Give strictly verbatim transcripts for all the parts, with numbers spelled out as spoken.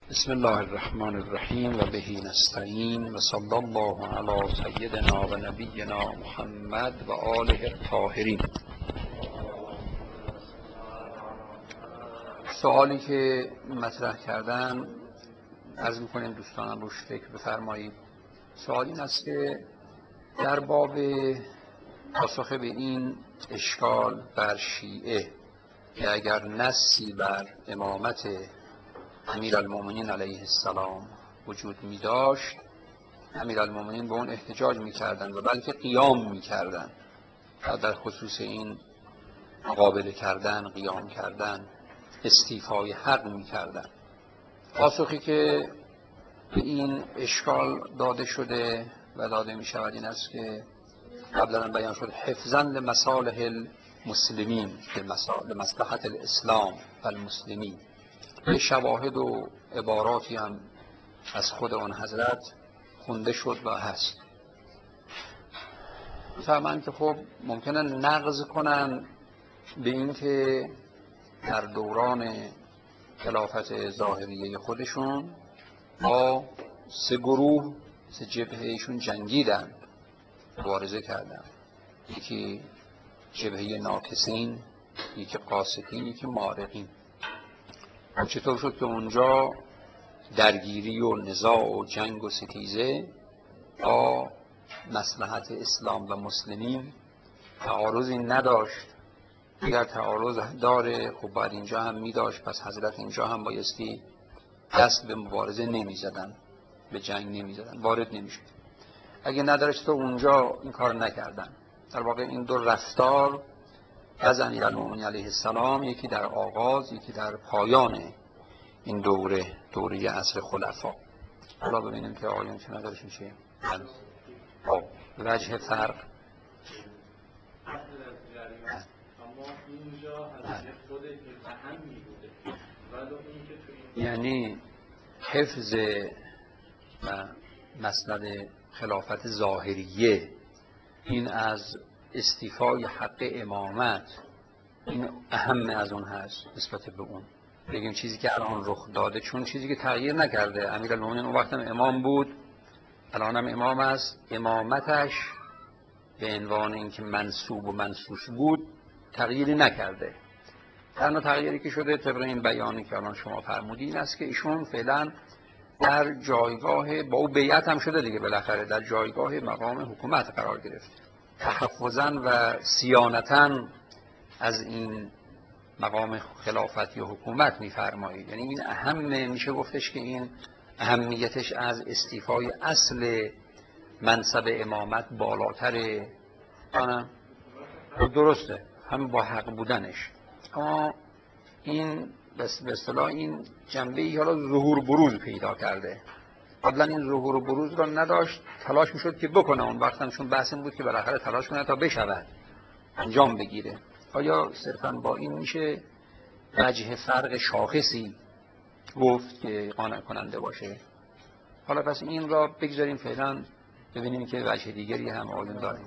بسم الله الرحمن الرحیم و به نستعین و صلی الله علی سیدنا و نبینا محمد و آله الطاهرین. سوالی که مطرح کردن عرض میکنیم دوستانم روش فکر بفرمایید. سوال این است که در باب پاسخ به این اشکال بر شیعه که اگر نصی بر امامت امیرالمومنین علیه السلام وجود می داشت، امیرالمومنین به اون احتجاج می کردن و بلکه قیام می کردن در خصوص این مقابله کردن، قیام کردن، استیفای حق می کردن. پاسخی که به این اشکال داده شده و داده می شود این است که قبلا بیان شد حفظاً لمصالح المسلمین، لمصلحت الاسلام و المسلمین. به شواهد و عباراتی هم از خود آن حضرت خونده شد و هست. فهمند که خب ممکنه نقض کنن به این که در دوران خلافت ظاهریه خودشون با سه گروه سه جبههشون جنگیدن، مبارزه کردن. یکی جبهه ناکسین، یکی قاسطین، یکی مارقین. چطور شد که اونجا درگیری و نزاع و جنگ و ستیزه با مصلحت اسلام و مسلمین تعارضی نداشت؟ اگر تعارض داره خب باید اینجا هم می داشت، پس حضرت اینجا هم بایستی دست به مبارزه نمی زدن، به جنگ نمی زدن، وارد نمی شد. اگه ندارش تو اونجا این کار نکردن. در واقع این دو رفتار از امیرالمومنین علیه السلام، یکی در آغاز یکی در پایان این دوره دوره عصر خلفا. حالا ببینیم که آیون چه ندارش میشه. خب وجه فرق یعنی حفظ مسند خلافت ظاهریه، این از استیفای حق امامت، این اهم از اون هست نسبت به اون. بگیم چیزی که الان رخ داده، چون چیزی که تغییر نکرده، امیرالمومنین اون وقت هم امام بود، الان هم امام است، امامتش به عنوان اینکه منصوب و منصوص بود تغییری نکرده. تنها تغییری که شده طبق این بیانی که الان شما فرمودین این است که ایشون فعلا در جایگاه، با او بیعت هم شده دیگه، بالاخره در جایگاه مقام حکومت قرار گرفت. تحفظاً و صیانتاً از این مقام خلافت یا حکومت میفرمایید. یعنی این اهم، میشه گفتش که این اهمیتش از استیفای اصل منصب امامت بالاتره. درسته، هم با حق بودنش، اما این به اصطلاح این جنبه‌ای حالا ظهور بروز پیدا کرده. قبلا این ظهور و بروز را نداشت، تلاش میشد که بکنه. اون وقت هم چون بحث این بود که بالاخره تلاش کنه تا بشود، انجام بگیره. آیا صرفاً با این میشه وجه فرق شاخصی گفت که قانع کننده باشه؟ حالا پس این را بگذاریم فعلا، ببینیم که وجه دیگری هم آیون داریم.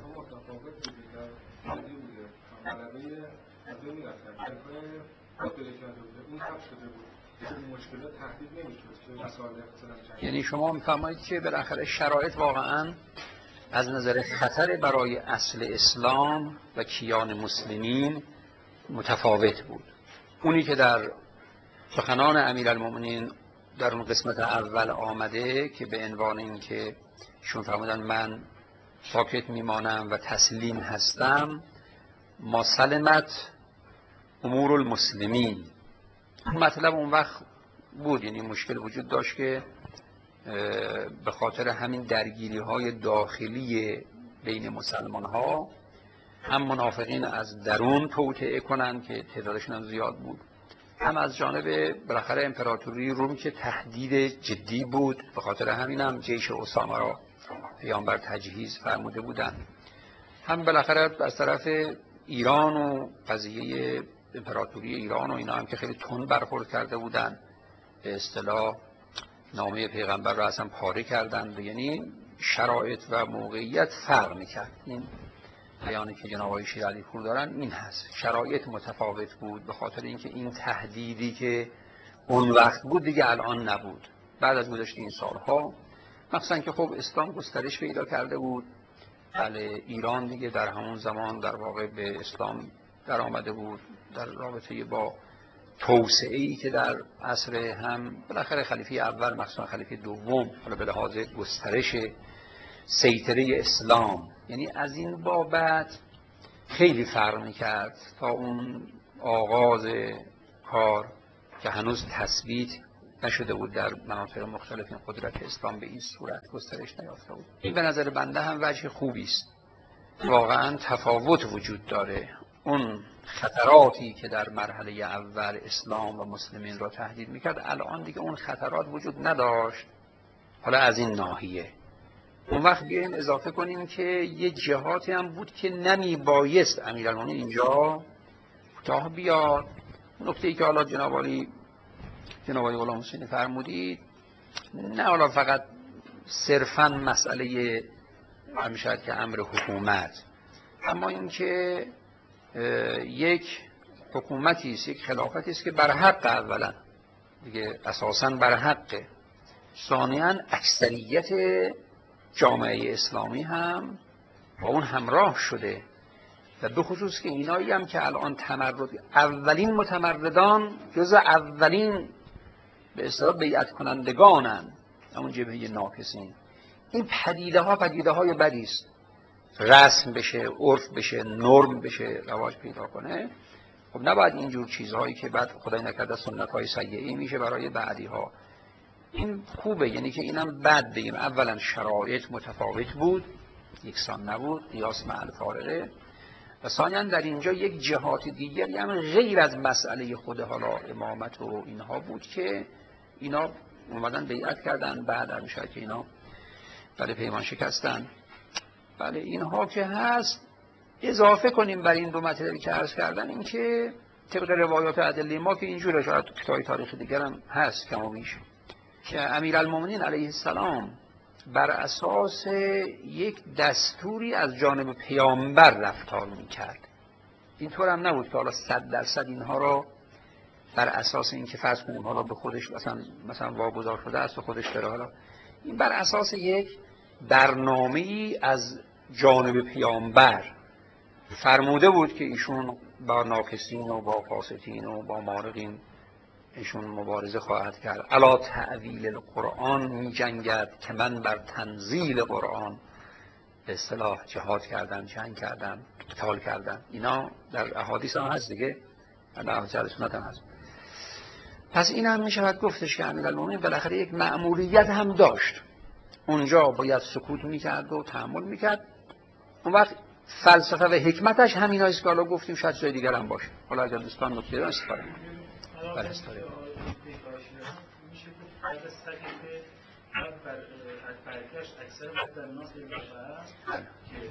یعنی شما میفرمایید که بالاخره شرایط واقعاً از نظر خطر برای اصل اسلام و کیان مسلمین متفاوت بود. اونی که در سخنان امیرالمومنین در اون قسمت اول آمده که به عنوان این که شون فرمودن من ساکت میمانم و تسلیم هستم، ما سلمت امور المسلمین، مطلب اون وقت بود. یعنی مشکل وجود داشت که به خاطر همین درگیری های داخلی بین مسلمان ها هم منافقین از درون توطئه کنند که تعدادشون هم زیاد بود، هم از جانب بالاخره امپراتوری روم که تهدید جدی بود. به خاطر همین هم جیش اسامه را پیامبر تجهیز فرموده بودند. هم بالاخره از طرف ایران و قضیه امپراتوری ایران و اینا هم که خیلی تند برخورد کرده بودند، به اصطلاح نامه پیغمبر را اصلا پاره کردند. یعنی شرایط و موقعیت فرق میکرد. این بیانی که جناب آقای شیر علی پور دارن این هست، شرایط متفاوت بود به خاطر اینکه این تهدیدی که اون وقت بود دیگه الان نبود. بعد از گذشت این سالها مخصوصا که خب اسلام گسترش پیدا کرده بود، بله ایران دیگه در همون زمان در واقع به اسلام در آمده بود در رابطه با توسعه‌ای که در عصر هم بالاخره خلیفه اول مخصوصا خلیفه دوم حالا به لحاظ گسترش سیطره اسلام، یعنی از این بابت خیلی فرق می‌کرد تا اون آغاز کار که هنوز تثبیت نشده بود در مناطق مختلف این قدرت اسلام به این صورت گسترش نیافته بود. این به نظر بنده هم وجه خوبی است. واقعا تفاوت وجود داره. اون خطراتی که در مرحله اول اسلام و مسلمین را تهدید میکرد الان دیگه اون خطرات وجود نداشت. حالا از این ناحیه اون وقت بیاییم اضافه کنیم که یه جهاتی هم بود که نمی بایست امیرالمومنین اینجا کوتاه بیاد. نکته‌ای که حالا جناب عالی جناب عالی غلام حسینی فرمودید نه حالا فقط صرفاً مسئله همیشه که امر حکومت، اما اینکه یک حکومتی است، یک خلافتی است که بر حق اولا دیگه اساساً بر حقه، ثانیاً اکثریت جامعه اسلامی هم با اون همراه شده و به خصوص که اینایی هم که الان تمرد اولین متمردان جز اولین به اصطلاح بیعت کنندگانن همون جبهه ناکسین. این پدیده ها پدیده های بدی است، رسم بشه، عرف بشه، نرم بشه، رواج پیدا کنه. خب نباید اینجور چیزهایی که بعد خدای نکرده سنت های سیئه میشه برای بعدی ها. این خوبه، یعنی که اینم بد بگیم. اولا شرایط متفاوت بود، یکسان نبود، قیاس مع الفارقه، و ثانیا در اینجا یک جهات دیگری هم غیر از مسئله خود حالا امامت و اینها بود که اینا اومدن بیعت کردن، بعد هم شاید که اینا بله پیمان شکستن. بله اینها که هست. اضافه کنیم بر این دو مطلبی که عرض کردن این که طبق روایات ادله ما که اینجوره، شاید کتاب تاریخ دیگر هم هست کم و بیش، که امیرالمومنین علیه السلام بر اساس یک دستوری از جانب پیامبر رفتار میکرد. اینطور هم نبود که حالا صد درصد اینها را بر اساس این که فرض کنیم حالا به خودش مثلا مثلا واگذار شده است و خودش داره، حالا این بر اساس یک برنامه‌ای از جانب پیامبر فرموده بود که ایشون با ناکسین و با فاسدین و با مارقین ایشون مبارزه خواهد کرد. الا تعویل القرآن می جنگد که من بر تنزیل قرآن به اصطلاح جهاد کردم، جنگ کردم، قتال کردم. اینا در احادیث هم هست دیگه، در احادیث سنت هم هست. پس این هم می شود گفتش که امیرالمومنین بالاخره یک مأموریت هم داشت. اونجا باید سکوت می کرد و تحمل می کرد. اون وقت فلسفه و حکمتش همین هایست که حالا گفتیم، شاید جای دیگر هم باشه. حالا اگر دوستان نکته دارن استفاده کنید. بله استفاده کنید. میشه که بعد از سکه بر برگشت اکثر وقت در ناس که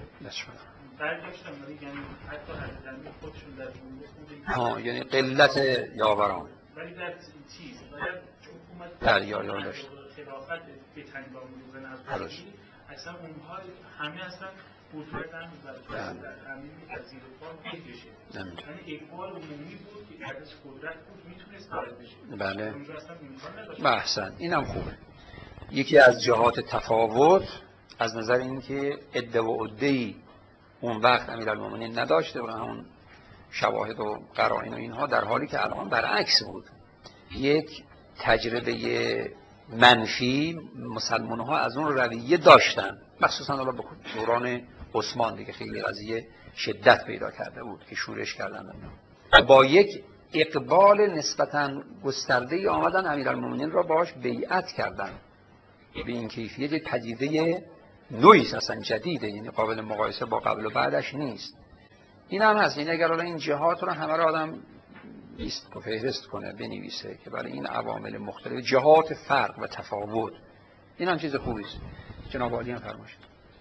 برگشتن ولی یعنی حتی حضرت خودشون در جمهوری خوبی ها یعنی قلت یاوران ولی در چیز باید حکومت در یاوران داشت خلافت به تنگام روزن از باشی اکثر اونها همه هستن بودردن و همین از زیر پا میکشه، یعنی اقبال عمومی بود که ارزش قدرت بود میتونست وارد بشه. بله اونجا اصلا امکان نداشت. احسن، اینم خوبه. یکی از جهات تفاوت از نظر اینکه عده و عده‌ای اون وقت امیرالمومنین نداشته و همون شواهد و قرائن و اینها، در حالی که الان برعکس بود. یک تجربه منفی مسلمان ها از اون رویه داشتن، مخصوصا حالا به دوران عثمان دیگه خیلی قضیه شدت پیدا کرده بود که شورش کردن اینا. با یک اقبال نسبتاً گسترده‌ای آمدن امیرالمومنین را باهاش بیعت کردن. به این کیفیت یک پدیده نوعی اصلا جدیده، یعنی قابل مقایسه با قبل و بعدش نیست. این هم هست. این اگر الان این جهات رو همه را آدم لیست و فهرست کنه بنویسه که برای این عوامل مختلف جهات فرق و تفاوت، این هم چیز خوبی است. جناب عالی هم فرمایید.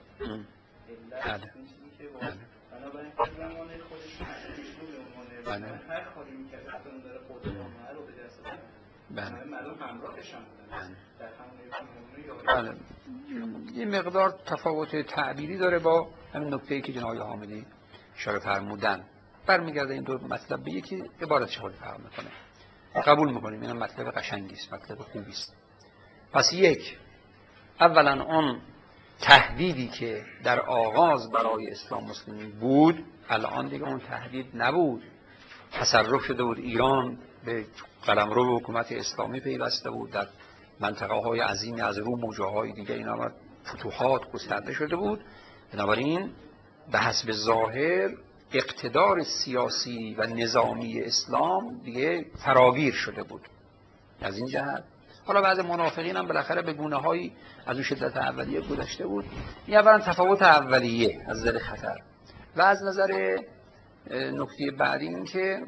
بله. بله. هر کاری می‌کرد حتی اون داره خود جامعه رو به دست آورد. بله. مردم همراهش هم بودن. در همون بله. یه مقدار تفاوت تعبیری داره با همین نکته‌ای که جناب حامدی اشاره فرمودن. برمیگرده این دو مطلب به یکی عبارت خود فرق می‌کنه. قبول میکنیم اینم مطلب قشنگی است، مطلب خوبی است. پس یک، اولا اون تهدیدی که در آغاز برای اسلام مسلمین بود الان دیگه اون تهدید نبود، تصرف شده بود، ایران به قلمرو حکومت اسلامی پیوسته بود، در منطقه های عظیمی از روم و جاهای دیگه اینا فتوحات گسترده شده بود. بنابراین به حسب ظاهر اقتدار سیاسی و نظامی اسلام دیگه فراگیر شده بود از این جهت. حالا بعض منافقین هم بالاخره به گونه‌هایی از اون شدت اولیه گذشته بود. این اولا تفاوت اولیه از نظر خطر و از نظر نکته بعدی این که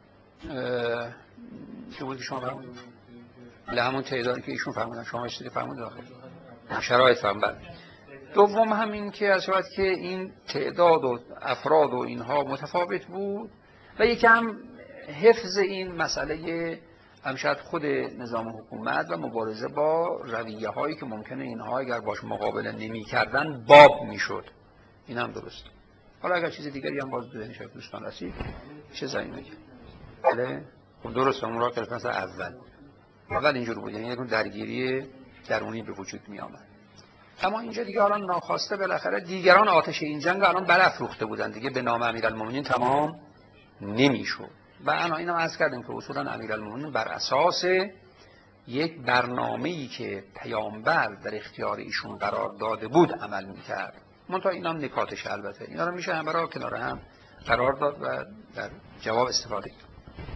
چه بود که شما فرمودید؟ همون تعدادی که ایشون فرمودن، شما اشتری فرمودید آخر شرایط فرمودن. دوم هم این که از شرایط که این تعداد و افراد و اینها متفاوت بود و یکم حفظ این مسئله هم شاید خود نظام حکومت و مبارزه با رویه هایی که ممکنه اینها اگر باش مقابله نمی کردن باب می شد. این هم درست. حالا اگر چیز دیگری هم باز بزنی شاید دوستان رسید چه زنی میگه بله خب درست اون را که مثلا اول اول اینجور بود، یعنی یک درگیری درونی به وجود می آمد. اما اینجا دیگه الان ناخواسته بالاخره دیگران آتش این جنگ الان برافروخته بودن دیگه، به نام امیرالمومنین تمام نمیشد. و انا اینم عرض کردیم که اصولا امیرالمومنین بر اساس یک برنامه‌ای که پیامبر در اختیار ایشون قرار داده بود عمل میکرد. منتها اینم نکاتش البته اینا رو میشه همه را کنار هم قرار داد و در جواب استفاده کرد.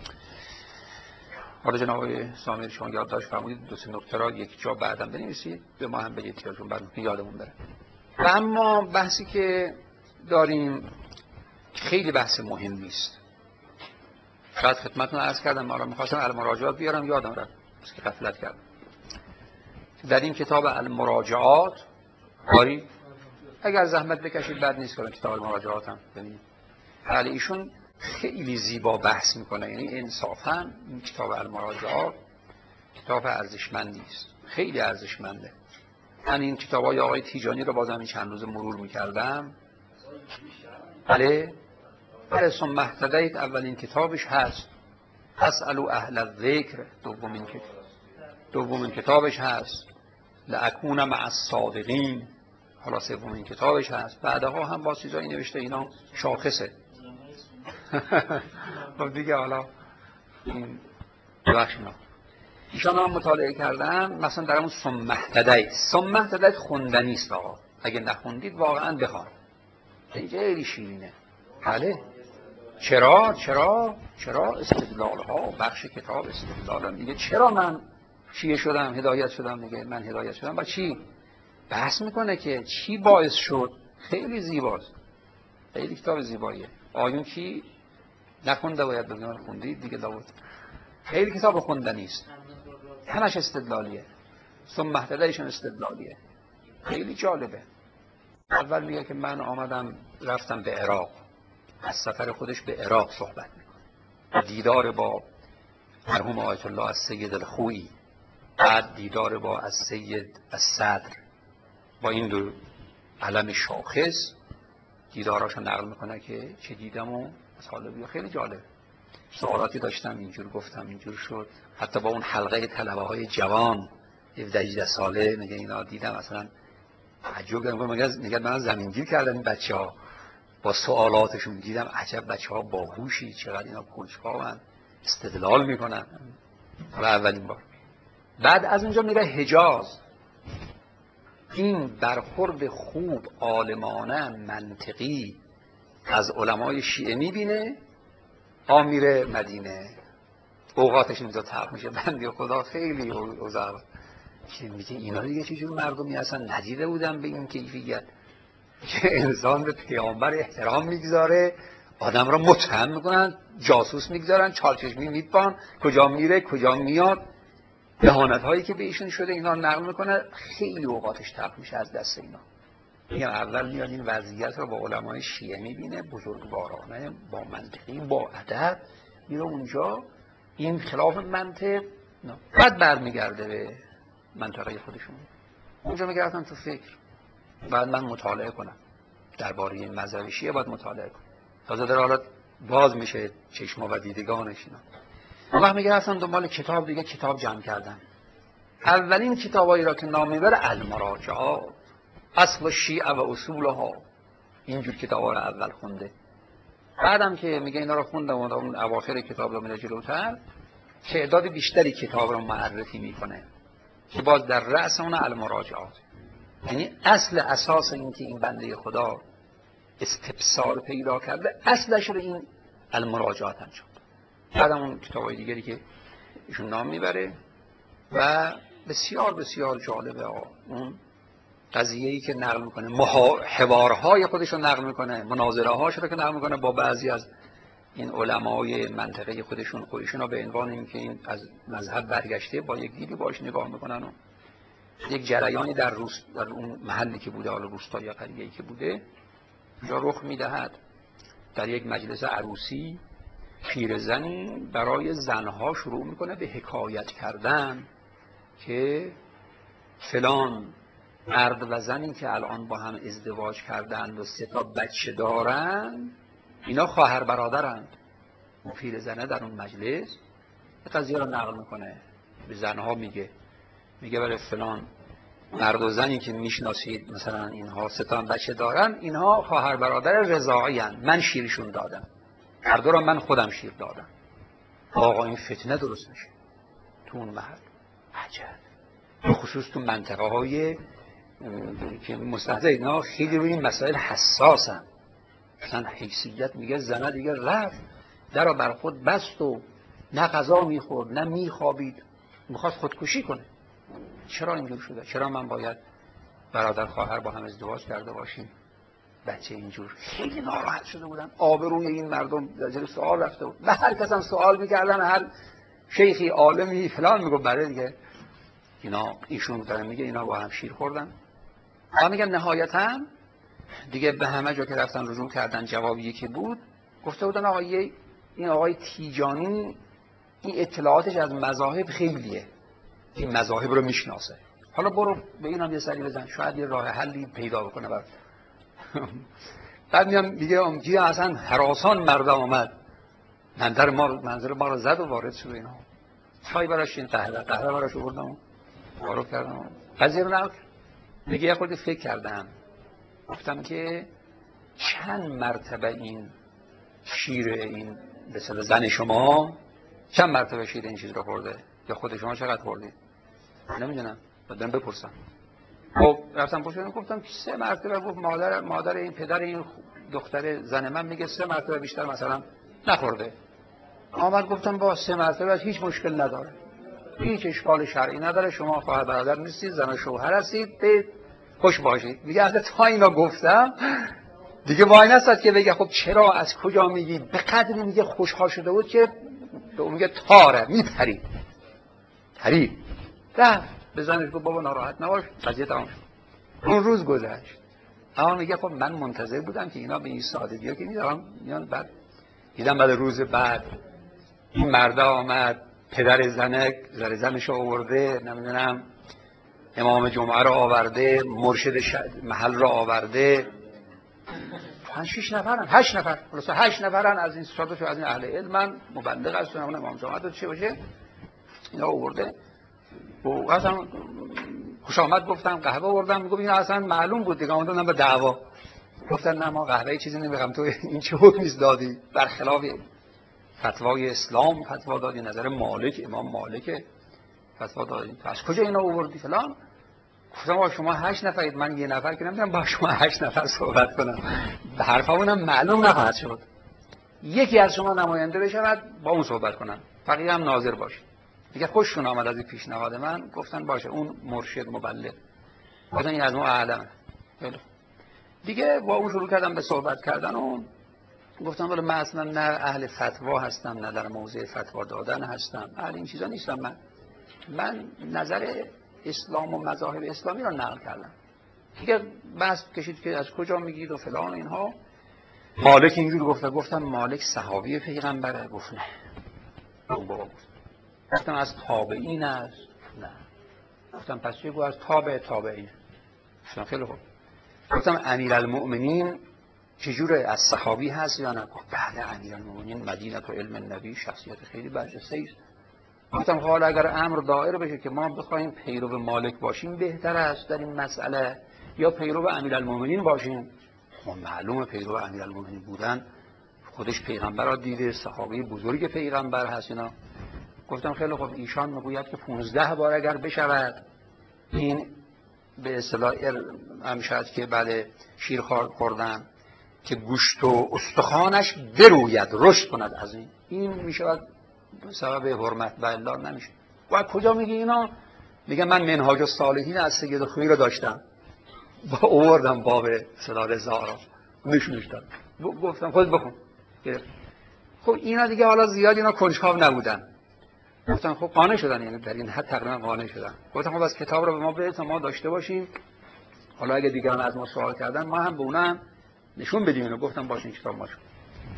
حالا جناب آقای سامری شما یادداشت فرمودید دو سه نکته را یک جا بعداً بنویسید به ما هم بگید که چون بعد یادمون بره. و اما بحثی که داریم خیلی بحث مهمی است. شاید خدمتتون عرض کردم ما را می‌خواستم المراجعات بیارم یادم رفت که غفلت کردم. در این کتاب المراجعات آری اگر زحمت بکشید بد نیست که کتاب المراجعات هم ببینید. ولی ایشون خیلی زیبا بحث میکنه، یعنی انصافاً این کتاب المراجعات کتاب ارزشمندی است، خیلی ارزشمنده. من این کتابای آقای تیجانی رو بازم این چند روز مرور میکردم. بله بله ثم اهتدیت اولین کتابش هست، اسألوا اهل الذکر دومین کتاب دومین کتابش هست، لاکون مع الصادقین حالا سومین کتابش هست. بعدها هم با چیزایی نوشته اینا شاخصه. خب دیگه حالا این بخشنا ایشان هم مطالعه کردم. مثلا در همون ثم اهتدیت ثم اهتدیت خوندنی است آقا، اگه نخوندید واقعا بخوان، خیلی شیرینه. بله چرا چرا چرا استدلال ها بخش کتاب استدلال میگه چرا من چیه شدم هدایت شدم، میگه من هدایت شدم با چی بحث میکنه که چی باعث شد. خیلی زیباست، خیلی کتاب زیباییه. آیون کی نخونده باید بدون خوندید دیگه داود. خیلی کتاب خوندنی است، همش استدلالیه. ثم اهتدیتشون استدلالیه، خیلی جالبه. اول میگه که من آمدم رفتم به عراق، از سفر خودش به عراق صحبت میکنه، دیدار با مرحوم آیت الله السید الخویی، بعد دیدار با السید الصدر، با این دو علم شاخص دیداراشو نقل میکنه که چه دیدم و مطالبی خیلی جالب. سوالاتی داشتم اینجور گفتم اینجور شد. حتی با اون حلقه طلبه های جوان هفده هجده ساله میگه اینا دیدم اصلا تعجب کردم، میگه من زمینگیر کردم این بچه‌ها با سوالاتشون، دیدم عجب بچه‌ها باهوشی، چقدر اینا کنجکاون استدلال میکنن. حالا اولین بار. بعد از اونجا میره حجاز، این برخورد خوب عالمانه منطقی از علمای شیعه میبینه. آ میره مدینه، اوقاتش اینجا تلخ میشه. بنده خدا خیلی اوضاع که میگه اینا دیگه چجور مردمی اصلا ندیده بودن به این کیفیت که انسان به پیامبر احترام میگذاره، آدم را متهم میکنن، جاسوس میگذارن، چالچشمی میپان، کجا میره کجا میاد، اهانت هایی که به ایشون شده اینا نقل میکنه. خیلی اوقاتش تلخ میشه از دست اینا. میگم اول میاد این وضعیت رو با علمای شیعه میبینه، بزرگوارانه، با منطقی، با ادب، میره اونجا این خلاف منطق. بعد برمیگرده به منطقه خودشون، اونجا میگه رفتم تو فکر، بعد من مطالعه کنم درباره این مذهب شیعه، باید مطالعه کنم. تازه در حالت باز میشه چشم و دیدگانش اینا. اون وقت میگه رفتم دنبال کتاب دیگه، کتاب جمع کردم. اولین کتابایی را که نام میبره المراجعات، اصل شیعه و اصولها، اینجور کتابا رو اول خونده. بعدم که میگه اینا رو خوندم و اون اواخر کتاب رو میره جلوتر، تعداد بیشتری کتاب رو معرفی میکنه که باز در رأس اون المراجعات، یعنی اصل اساس این که این بنده خدا استبصار پیدا کرده اصلش رو این المراجعات انجام. بعدم اون کتابای دیگری که ایشون نام میبره و بسیار بسیار جالبه. اون قضیه‌ای که نقل میکنه، حوارهای خودش رو نقل میکنه، مناظره هاش رو که نقل میکنه با بعضی از این علمای منطقه خودشون، خودشون رو به عنوان اینکه این از مذهب برگشته با یک دیدی باش نگاه میکنن و یک جریانی در روست در اون محلی که بوده، حالا روستا یا قریه‌ای که بوده، جا رخ میدهد. در یک مجلس عروسی پیرزنی برای زنها شروع میکنه به حکایت کردن که فلان مرد و زنی که الان با هم ازدواج کردند و سه تا بچه دارن، اینا خواهر برادرند. اون پیرزنه در اون مجلس قضیه رو نقل میکنه، به زنها میگه میگه برای فلان مرد و زنی که میشناسید مثلا اینها سه تا بچه دارن، اینها خواهر برادر رضاعی هستند، من شیرشون دادم، هر دو را من خودم شیر دادم. آقا این فتنه درست میشه تو اون محل. عجب. خصوص تو منطقه های که مستحضر اینا خیلی روی این مسائل حساسن. مثلا حیثیت میگه زنه دیگه رفت در را بر خود بست و نه غذا میخورد نه میخوابید، میخواست خودکشی کنه. چرا اینجور شده؟ چرا من باید برادر خواهر با هم ازدواج کرده باشیم؟ بچه اینجور. خیلی ناراحت شده بودن، آبروی این مردم در جلوی سوال رفته بود. به هر کس هم سوال میکردن، هر شیخی عالمی فلان میگه برای دیگه اینا ایشون داره میگه اینا با هم شیر خوردن. ما میگم نهایتا دیگه به همه جا که رفتن رجوع کردن جوابی که بود گفته بودن آقا این آقای تیجانی این اطلاعاتش از مذاهب خیلیه، این مذاهب رو میشناسه، حالا برو به این هم یه سری بزن شاید یه راه حلی پیدا بکنه برات. بعد میام میگه اونجی اصلا هراسان مرد آمد منظر ما منظر ما رو زد و وارد شد. اینا چای براش این قهوه قهوه براش آوردم وارد کردم. قضیه رو نگفت. میگه یه خورده فکر کردم، گفتم که چند مرتبه این شیر این به اصطلاح زن شما چند مرتبه شیر این چیز رو خورده یا خود شما چقدر خوردید؟ نمیدونم، بعدم بپرسم. خب رفتم پرسیدم، گفتم که سه مرتبه. گفت مادر مادر این پدر این دختر زن من میگه سه مرتبه بیشتر مثلا نخورده. آمد گفتم با سه مرتبه هیچ مشکل نداره، هیچ اشکال شرعی نداره، شما خواهر برادر نیستید، زن و شوهر هستید، به خوش باشید. میگه اصلا تا اینا گفتم دیگه وای نستاد که بگه خب چرا از کجا میگی. به قدری میگه خوشحال شده بود که میگه تاره میپرید پرید. رفت به زنش گفت بابا ناراحت نباش، قضیه تمام شد. اون روز گذشت. اما میگه خب من منتظر بودم که اینا به این سادگی ها که میدارم میان، بعد دیدم بعد روز بعد این مرده آمد، پدر زنک زر زنش آورده، نمیدونم امام جمعه رو آورده، مرشد محل رو آورده، پنج شش نفرن، هشت نفر، خلاص هشت نفرن از این صحبت از این اهل علم، من مبلغ هستم، امام جمعه رو چه باشه اینا آورده. و اصلا خوش آمد گفتم، قهوه آوردم، میگم اینا اصلا معلوم بود دیگه، اومدن به دعوا. گفتن نه ما قهوه چیزی نمیخوام، تو این چه حکمی دادی برخلاف فتوای اسلام فتوا دادی، نظر مالک امام مالک فتوا دادی، از کجا اینا آوردی فلان. گفتم با شما هشت نفرید، من یه نفر که نمیدونم با شما هشت نفر صحبت کنم، به حرفمونم معلوم نخواهد شد. یکی از شما نماینده بشود با اون صحبت کنم، بقیه هم ناظر باشه. دیگه خوششون آمد از این پیشنهاد من، گفتن باشه اون مرشد مبلغ، گفتن این از ما اعلمه. دیگه با اون شروع کردم به صحبت کردن و گفتم ولی من اصلا نه اهل فتوا هستم نه در موضع فتوا دادن هستم، اهل این چیزا نیستم. من من نظر اسلام و مذاهب اسلامی رو نقل کردم. دیگه بحث کشید که از کجا میگید و فلان اینها. مالک اینجور گفته، گفتم مالک صحابی پیغمبره؟ گفت نه. اون بابا گفت گفتم از تابعین است؟ نه. گفتم پس چه؟ گفت از تابع تابعین. گفتم خیلی خوب. گفتم امیرالمؤمنین چجوره از صحابی هست یا نه؟ بعد امیرالمومنین مدینه و علم النبی شخصیت خیلی برجسته است. گفتم حالا اگر امر دایر بشه که ما بخوایم پیرو مالک باشیم بهتر است در این مسئله یا پیرو امیرالمومنین باشیم؟ خب معلومه پیرو امیرالمومنین بودن، خودش پیغمبر را دیده، صحابه بزرگ پیغمبر هست اینا. گفتم خیلی خب ایشان میگوید که پونزده بار اگر بشود این به اصطلاح امشد که بعد شیرخوار خوردن که گوشت و استخوانش بروید رشد کند از این این میشود سبب حرمت و الا نمیشه. و کجا میگه اینا؟ میگه من منهاج الصالحین از سید خویی رو داشتم با آوردم باب صدا رضا را نشونش داد. گفتم خود بخون. خب اینا دیگه حالا زیاد اینا کنجکاو نبودن. گفتم خب قانع شدن، یعنی در این حد تقریبا قانع شدن. گفتم خب از کتاب رو به ما بده تا ما داشته باشیم، حالا اگه دیگران از ما سوال کردن ما هم به اونم نشون بدیم اینو. گفتم باشه این کتاب ما شد.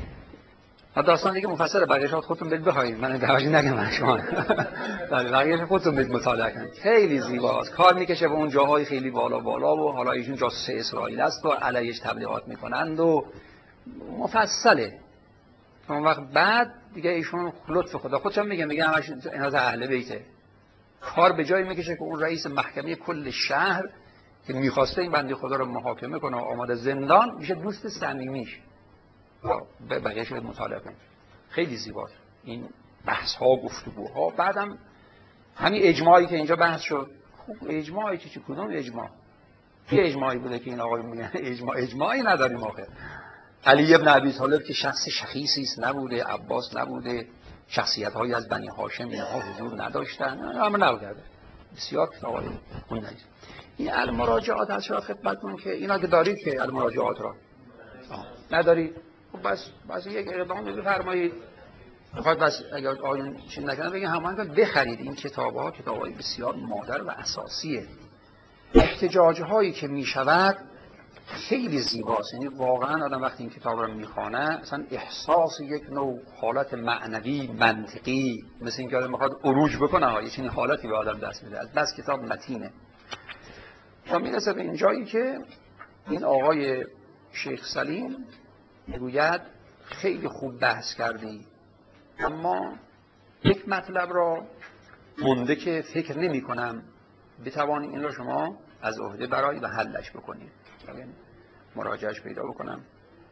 داستان دیگه مفصله، بقیه‌اش خودتون برید بخواید، من دعوی نگم من شما. ولی بقیه‌اش خودتون برید مطالعه کنید. خیلی زیباست، کار میکشه به اون جاهای خیلی بالا بالا و حالا ایشون جاسوس اسرائیل است و علیهش تبلیغات میکنند و مفصله. اون وقت بعد دیگه ایشون لطف خدا خودشم میگه میگه همش اینا از اهل بیته. کار به جایی میکشه که اون رئیس محکمه کل شهر که میخواسته این بنده خدا رو محاکمه کنه و آماده زندان میشه دوست صمیمیش. به بقیه‌اش مطالعه کنید. خیلی زیباست این بحث ها گفتگوها. بعدم همین اجماعی که اینجا بحث شد، خوب اجماعی که چه کدوم اجماع؟ چه اجماعی بوده که این آقای میگن اجماع؟ اجماعی نداریم آخه. علی ابن ابی طالب که شخص شخیصی است نبوده، عباس نبوده، شخصیت‌هایی از بنی هاشم اینها حضور نداشتن، اما نبوده. بسیار کتابای اون نیست. این المراجعات از شما خدمتتون که اینا که دارید که المراجعات را ندارید، خب بس بس یک اقدام بفرمایید. میخواد بس اگر آیون چیز نکنه بگه همان که بخرید این کتاب‌ها، کتاب‌های بسیار مادر و اساسیه. احتجاج‌هایی که میشود خیلی زیباست، یعنی واقعا آدم وقتی این کتاب رو میخوانه اصلا احساس یک نوع حالت معنوی منطقی مثل اینکه آدم میخواد عروج بکنه ها، یه چنین حالتی به آدم دست میده. از بس کتاب متینه. تا میرسه به اینجایی که این آقای شیخ سلیم میگوید خیلی خوب بحث کردی، اما یک مطلب را مونده که فکر نمی کنم بتوانی این را شما از عهده برای و حلش بکنید. مراجعهش پیدا بکنم.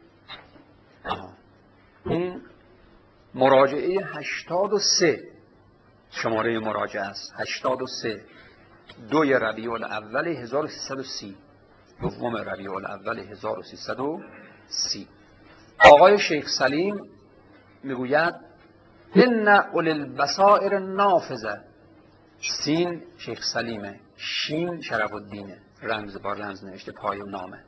آه. این مراجعه هشتاد و سه شماره مراجعه است. هشتاد و سه دوی ربیع الاول هزار و سیصد و سی، دوم ربیع الاول هزار و سیصد و سی. آقای شیخ سلیم میگوید ان اول البصائر النافذه. سین شیخ سلیمه، شین شرف الدینه، رمز با رمز نوشته پای نامه.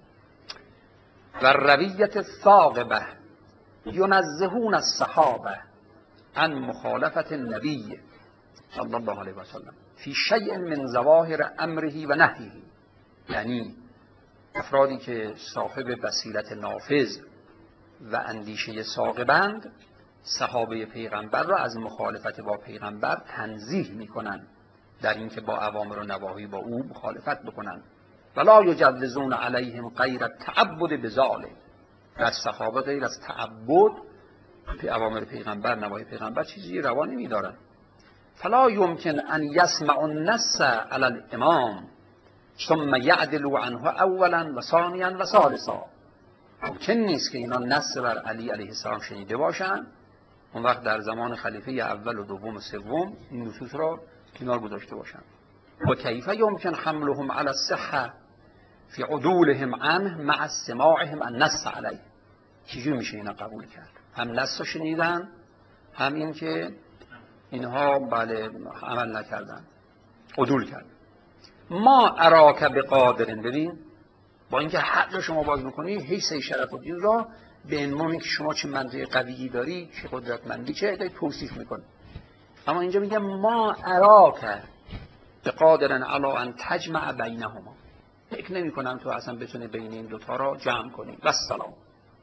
و رویت الثاقبه ینزهون الصحابه عن مخالفت النبی صلی الله علیه و سلم فی شیء من ظواهر امره و نهیه. یعنی افرادی که صاحب بصیرت نافذ و اندیشه ثاقبند صحابه پیغمبر را از مخالفت با پیغمبر تنزیه میکنند، در اینکه با اوامر و نواهی با او مخالفت بکنند. ولا یجوزون علیهم غیر التعبد بذلک. در صحابه غیر از تعبد به اوامر پیغمبر نواهی پیغمبر چیزی روا نمیدارن. فلا یمکن ان یسمع النص علی الامام ثم یعدلوا عنه اولا و ثانیا و ثالثا. ممکن نیست که اینا نص بر علی علیه السلام شنیده باشن، اون وقت در زمان خلیفه اول و دوم و سوم این نصوص را کنار گذاشته باشن. و کیف یمکن حملهم علی الصحه فی عدولهم عنه مع سماعهم النص علیه. چجوری میشه اینا قبول کرد؟ هم نص رو شنیدن، هم این که اینها بله عمل نکردن، عدول کردن. ما اراک بقادرن. ببین با اینکه حق شما باز میکنی حیث شرف الدین را به عنوان که شما چه منطقه قویی داری، چه قدرتمندی، چه داری توصیف میکنی. اما اینجا میگه ما اراک بقادرن علی ان تجمع بینهما. فکر نمی کنم تو اصلا بتونه بین این دوتا را جمع کنی. و السلام.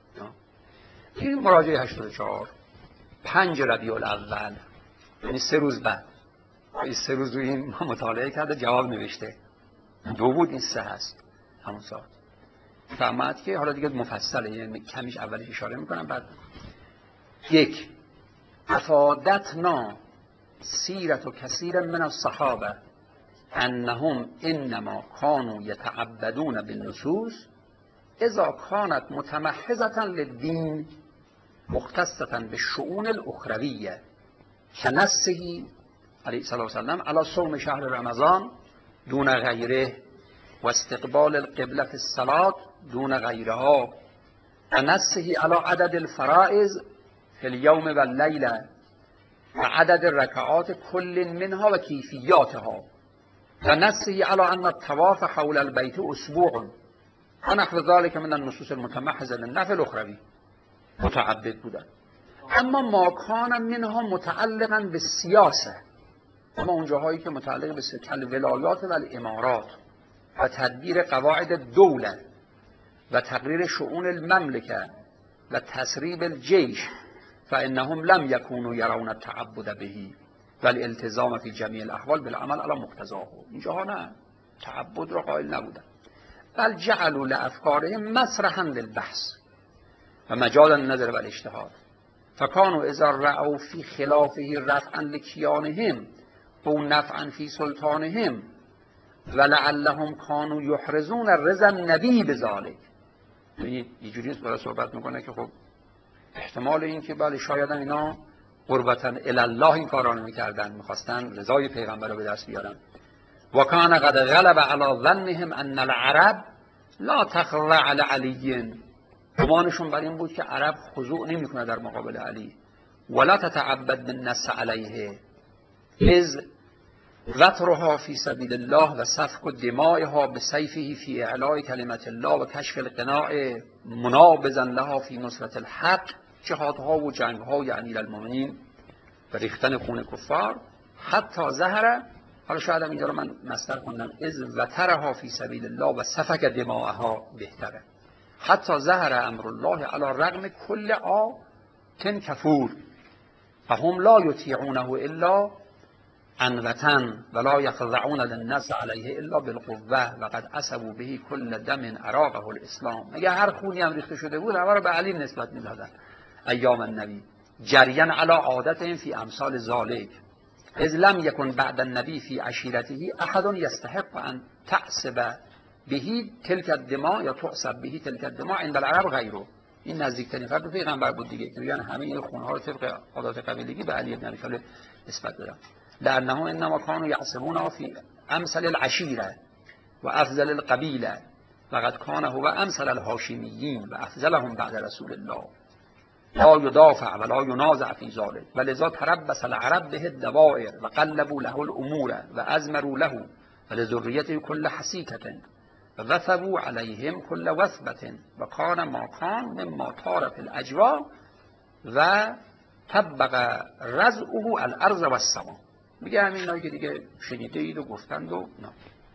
این مراجعه هشتاد و چهار پنج ربیع الاول، یعنی سه روز بعد. این سه روز رو این مطالعه کرده جواب نوشته. دو بود این سه هست همون ساعت. فهمت که حالا دیگه مفصله، یعنی کمیش اولش اشاره میکنم بعد یک افادتنا سیرت و کثیر من الصحابه انهم انما كانوا يتعبدون بالنصوص اذا كانت متمحضة للدين مختصة بالشؤون الاخرویه كنصه علیه الصلاة والسلام على صوم شهر رمضان دون غیره و استقبال القبله في الصلاة دون غیرها و نصه على عدد الفرائض في اليوم واللیله و عدد رکعات كل منها و کیفیاتها و نصه على ان الطواف حول البيت اسبوع و نحو ذلك من النصوص المتمحضه للنفع الاخروی متعبد بودن. اما ما کان منها متعلقا به سیاسه، اما اونجاهایی که متعلق به سکل ولایات و الامارات و تدبیر قواعد دوله و تقریر شؤون المملکه و تسریب الجیش فانهم لم یکونوا یرون التعبد بهی والالتزام فی جمیع الاحوال بالعمل علی مقتضاه. اینجاها نه، تعبد را قائل نبودن، بل جعلوا لافکارهم مسرحا للبحث و مجال النظر و الاجتهاد فکانوا اذا رأوا فی خلافه رفعا لکیانهم او نفعا فی سلطانهم ولعلهم كانوا يحرزون رضا النبی بذلك. یه جوری برای صحبت میکنه که خب احتمال این که بله شاید اینا قربتاً الله این کارا رو میکردن، میخواستن رضای پیغمبر رو به دست بیارن. و کان قد غلب على ظنهم ان العرب لا تخضع لعلی، گمانشون بر این بود که عرب خضوع نمیکنه در مقابل علی، ولا تتعبد بالنص علیه اذ وطرها فی سبیل الله و سفک دمائها بسیفه فی اعلاء کلمت الله و کشف القناع منابذا لها فی نصرت الحق، جهادها و جنگهای امیر المؤمنین و ریختن خون کفار حتی ظهر، حالا شاید هم اینجا رو من مصدر خوندم، اذ وطرها فی سبیل الله و سفک دمائها بهتره، حتی ظهر امر الله علی رغم کل آتن کفور فهم لا یطیعونه الا عن وطن ولا یخضعون للنص علیه الا بالقوه و قد عصبوا به کل دم اراقه الاسلام. اگه هر خونی هم ریخته شده بود همه رو به علی نسبت میدادن ایام النبی جریان علی عادتهم فی امثال ذالک اذ لم یکن بعد النبی فی عشیرته احد یستحق ان تعصب بهی تلک الدماء یا تعصب بهی تلک الدماء عند العرب غیره. این نزدیکترین فرد به پیغمبر بود دیگه که میگن همه این خونها رو طبق عادات قبیلگی به علی بن ابی طالب نسبت دادن. لانه انما كانوا يحسبونه في امثل العشيره و افضل القبیله و قد كان هو امثل الهاشمیین و افضلهم بعد رسول الله لا يدافع ولا ينازع في ذلك ولذا تربص العرب به الدوائر و قلبوا له الامور و ازمروا له ولذريته كل حسيكه و وثبوا عليهم كل وثبه و كان ما كان مما طار في الاجواء و طبق رزعه الارض و السماء. میگه همین نایی که دیگه شنیده اید و گفتند و نه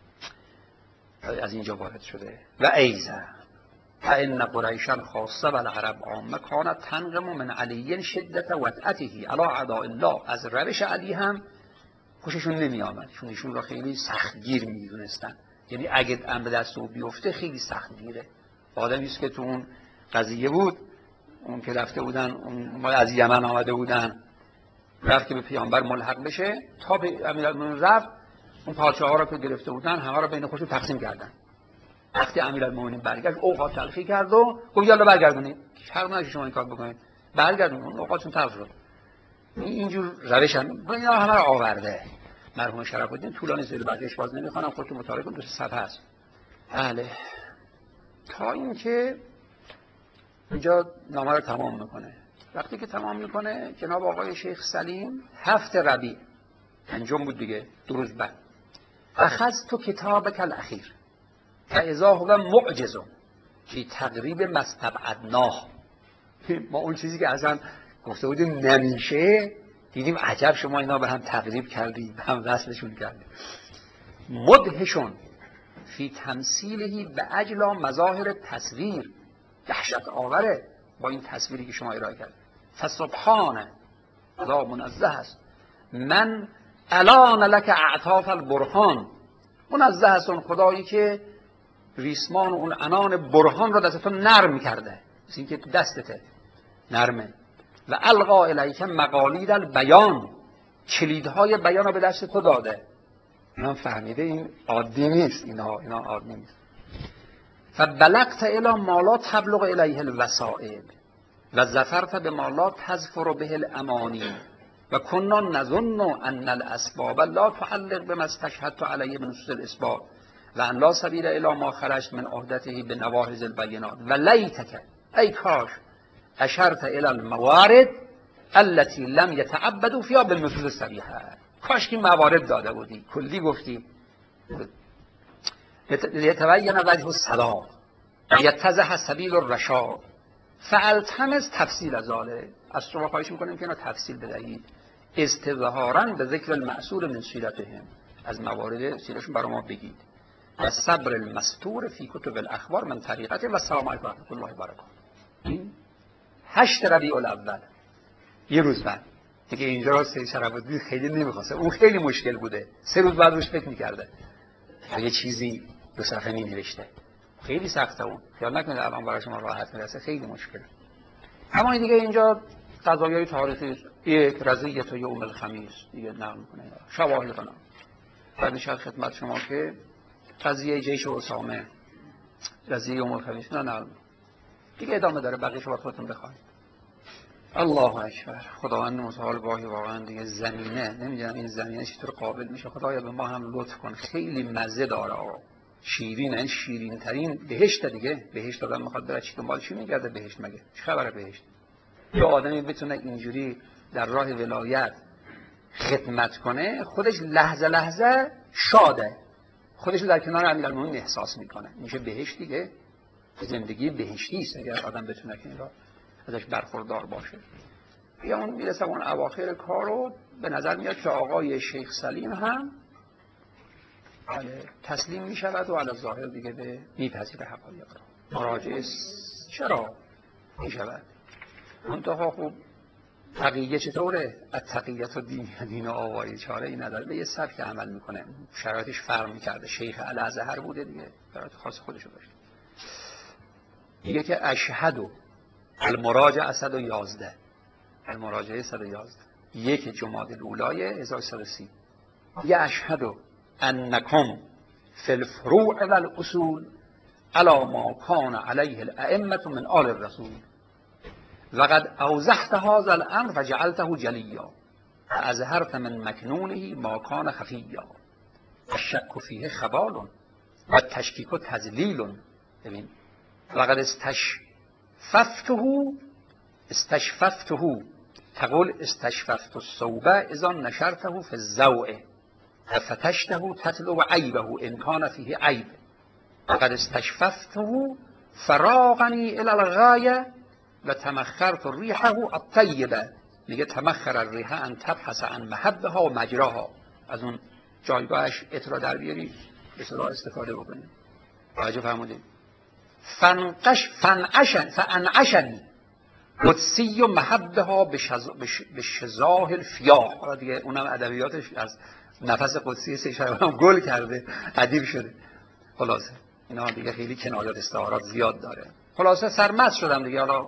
از اینجا وارد شده. و ایزا فان قریشا خاصه و العرب عامه کانت تنقم من علی شدت وطأته علی اعداء الله. از روش علی هم خوششون نمی آمد چون ایشون را خیلی سختگیر میدونستن، یعنی اگه امر دست او بیفته خیلی سختگیره. آدمی است که تو اون قضیه بود، اون که رفته بودن، اون از یمن آمده بودن، رفت که به پیامبر ملحق بشه، تا به امیرالمومنین رفت اون پادشاه ها را که گرفته بودن همه را بین خودشون تقسیم کردن. وقتی امیرالمومنین برگشت اوقات تلخی کرد و گفت یالا برگردونید، حق نداره شما این کار بکنید، برگردونید اون اوقاتتون تلخ شد. اینجور روش هم اینا همه را آورده. مرحوم شرف الدین طولانی زیر بقیه‌اش باز نمیخوانم، خودتون مطالعه کنید، دو سه صفحه است. بله تا اینکه اینجا نامه رو تمام میکنه. وقتی که تمام میکنه جناب آقای شیخ سلیم هفت ربیع پنجم بود دیگه، دو روز بعد اخذت کتابک الاخیر فاذا هو معجز فی تقریب ما استبعدناه. ما اون چیزی که اصلا گفته بودیم نمیشه دیدیم عجب شما اینا به هم تقریب کردید، به هم وصلشون کردید. مدهشون فی تمثیلهی به اجلا مظاهر تصویر، دهشت آوره با این تصویری که شما ارائه کرد. فسبحانه خدا منزه است، من الان لک اعطاف البرهان، منزه است اون خدایی که ریسمان و اون عنان برهان رو دست تو نرم کرده، مثل اینکه دستته نرمه. و القا الیک مقالید البیان، کلیدهای بیان رو به دست تو داده. اینا فهمیده این عادی نیست، اینا اینا عادی نیست. فبلغت الی ما لا تبلغ الیه الوسائل و ظفرت بما لا تظفر به الامانی و کنا نظن ان الاسباب لا تعلق بما استشهدت علیه من نصوص الاثبات و ان لا سبیل الی ما خرجت من عهدته بنواهز البینات و لیتک، ای کاش، اشرت الی الموارد التي لم يتعبدوا فيها بالنصوص الصریحه، کاش که موارد داده بودی، کلی گفتی. لیتبین وجه الصلاح یتضح سبیل الرشاد فالتمس تفصیل ذلک. از شما خواهش میکنیم که اینا تفصیل بدهید، استظهارا به ذکر المأثور من سیرتهم، از موارد سیرتشون برای ما بگید. و صبر المستور فی کتب الاخبار من طریقته و سلام علیکم و رحمت الله و برکاته. این هشت ربیع الاول یه روز بعد دیگه اینجا را سید شرف‌الدین خیلی نمیخواسته، اون خیلی مشکل بوده، سه روز بعد روش فکر میکرده یه چیزی دو صفحه می نوشته، خیلی سخته اون، خیال نکنید الان برای شما راحت میرسه، خیلی مشکله. اما دیگه اینجا قضایای تاریخی، یک رضیت و یوم الخمیس دیگه نقل میکنه، شواهد قنا. بعد میشه خدمت شما که قضیه جیش اسامه، قضیه یوم الخمیس نه نقل دیگه ادامه داره، بقیه شما خودتون بخواید. الله اکبر. خداوند متعال باهی واقعا دیگه زمینه، نمیدونم این زمینه چطور قابل میشه. خدایا به ما هم لطف کن، خیلی مزه داره آقا، شیرینه، این شیرین ترین بهشت دیگه. بهشت آدم میخواد بره چی دنبال چی میگرده بهشت مگه؟ چه خبره بهشت؟ یه آدمی بتونه اینجوری در راه ولایت خدمت کنه، خودش لحظه لحظه شاده، خودش در کنار امیرالمومنین احساس میکنه، میشه بهشت دیگه. زندگی بهشتی است اگر آدم بتونه که این را ازش برخوردار باشه. یا اون میرسه اون اواخر کارو به نظر میاد که آقای شیخ سلیم هم تسلیم میشود و علی ظاهر دیگه به میپذیره حقایق را. مراجعه چرا میشود؟ منتها خوب تقیه چطوره؟ التقیت و دین دین آوایی چاره ای نداره، به یه سبک عمل میکنه، شرایطش فرق میکرده، شیخ الازهر بوده دیگه، شرایط خاص خودشو داشته. دیگه که اشهدو المراجعه صد و یازده، المراجعه صد و یازده، یک جمادی الاولای هزار و صد و سی. یه اشهدو انکم فی الفروع و الاصول علی ما کان علیه الائمه من آل الرسول و قد اوضحت هذا الامر فجعلته جلیا و اظهرت من مکنونه ما کان خفیا الشک فیه خبال و تشکیک تذلیل. ببین لقد استشففته استشففته تقول استشففت الصوبه اذا نشرته في الزوء فتشته تطلب عیبه ان کان فیه عیب. لقد استشففته فراغنی الى الغایه و تمخرت ریحه الطیبه. میگه تمخر الریحه ان تبحث عن محبها و مجراها، از اون جایگاهش اطلاع در بیاری به صلاح استفاده بکنیم. توجه فرمودید؟ فنقش فنعشن فانعشنی قدسی و محبها به شزاه الفیاح. حالا دیگه اونم ادبیاتش از نفس قدسی سه شبه هم گل کرده، ادیب شده. خلاصه اینا دیگه خیلی کنایات استعارات زیاد داره. خلاصه سرمست شدم دیگه. حالا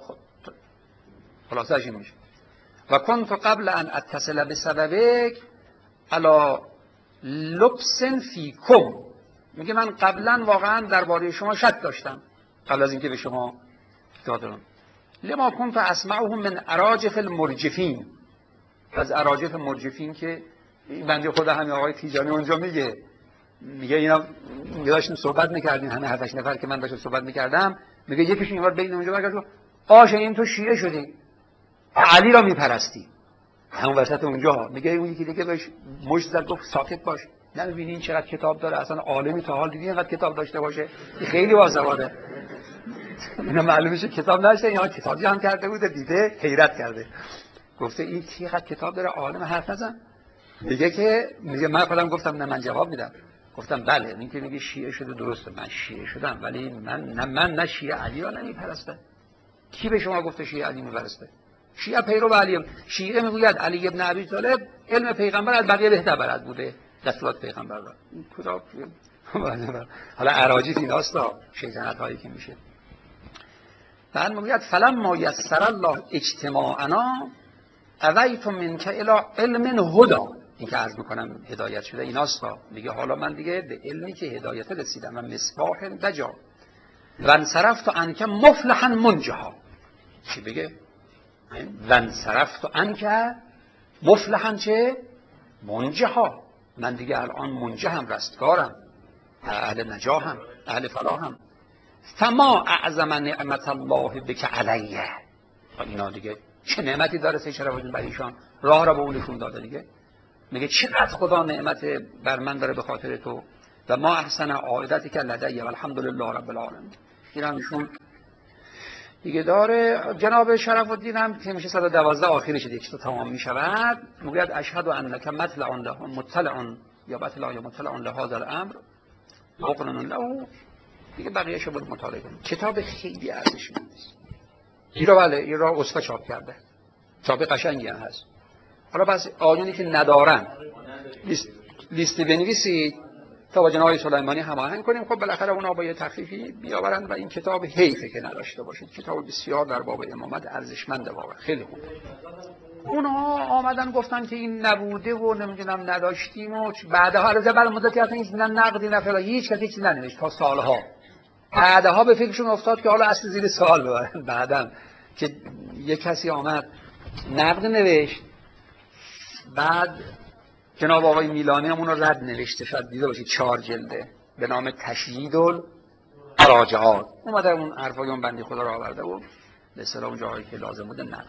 خلاصه اش این میشه و کنت قبل ان اتصل بسببک علی لبس فیکم. میگه من قبلا واقعا درباره شما شک داشتم قبل از اینکه به شما دادم. لما کنت اسمعه من اراجف المرجفین، از اراجف مرجفین که این بنده خدا همین آقای تیجانی اونجا میگه میگه اینا داشتیم صحبت میکردیم، همه هفتش نفر که من داشتم صحبت میکردم، میگه یکیش اینوار بین اونجا برگشت آشه این تو شیعه شدی، علی را میپرستی. همون وسط اونجا میگه اون یکی دیگه بهش مشت زد گفت ساکت باش، نمیبینی این چقدر کتاب داره، اصلا عالمی تا حال دیدی اینقدر کتاب داشته باشه؟ خیلی باسواده. اینا معلومه میشه کتاب نشه، یا کتاب جمع کرده بوده دیده حیرت کرده، گفته این چقدر کتاب داره عالم حرف نزن. میگه که میگه من خودم گفتم نه، من جواب میدم، گفتم بله این که میگه شیعه شده درسته، من شیعه شدم، ولی من نه من نه شیعه علی را نمیپرستم. کی به شما گفته شیعه علی میپرسته؟ شیعه پیرو علی، شیعه میگوید علی ابن ابی طالب علم پیغمبر از بقیه بهتر بلد بوده، دستورات پیغمبر را. این کتاب حالا اراجیف ایناست شیطنت هایی که میشه. بعد میگوید فلما یسر الله اجتماعنا اویت منک الی علم هدا. این که عرض میکنم هدایت شده ایناست. میگه حالا من دیگه به علمی که هدایت رسیدم و مصباح دجا و انصرفت عنک مفلحا منجها. چی بگه؟ و انصرفت عنک مفلحا چه؟ منجها. من دیگه الان منجهم، رستگارم، اهل نجاهم، اهل فلاحم. فما اعظم نعمت الله بک علیه. اینا دیگه چه نعمتی داره سه شرفتون بر ایشان، راه را به اون نشون داده دیگه. میگه چقدر خدا نعمت بر من داره به خاطر تو و ما احسن عائدتی که لدیه و الحمدلله رب العالمین. ایرانشون دیگه داره. جناب شرف الدین هم که میشه صد و دوازده آخرش دیگه تو تمام میشود، میگوید اشهد انک مطلع له مطلع یا مطلع یا مطلع لهذا الامر مقرن له. دیگه بقیه‌شو بود مطالعه کنید. کتاب خیلی ارزشمند است. این را بله این را استا چاپ کرده، چاپ قشنگی هم هست. حالا بس آیونی که ندارن لیست لیستی بنویسید تا با جناب سلیمانی هماهنگ کنیم. خب بالاخره اونا با یه تخفیفی بیاورند و این کتاب حیفه که نداشته باشید. کتاب بسیار در باب امامت ارزشمنده واقعا، خیلی خوب. اونها آمدن گفتن که این نبوده و نمیدونم نداشتیم و بعدها البته بعد مدتی اصلا هیچ نقدی نه فلان هیچ کسی چیزی ننوشت تا سالها. بعدها به فکرشون افتاد که حالا اصل زیر سوال ببرن. بعدم که یک کسی آمد نقد نوشت، بعد جناب آقای میلانی هم اون رو رد نوشته، شاید دیده باشید چهار جلده به نام تشیید المراجعات. اومده اون حرفای اون بندی خدا رو آورده و به اصطلاح اون جاهایی که لازم بوده نقد.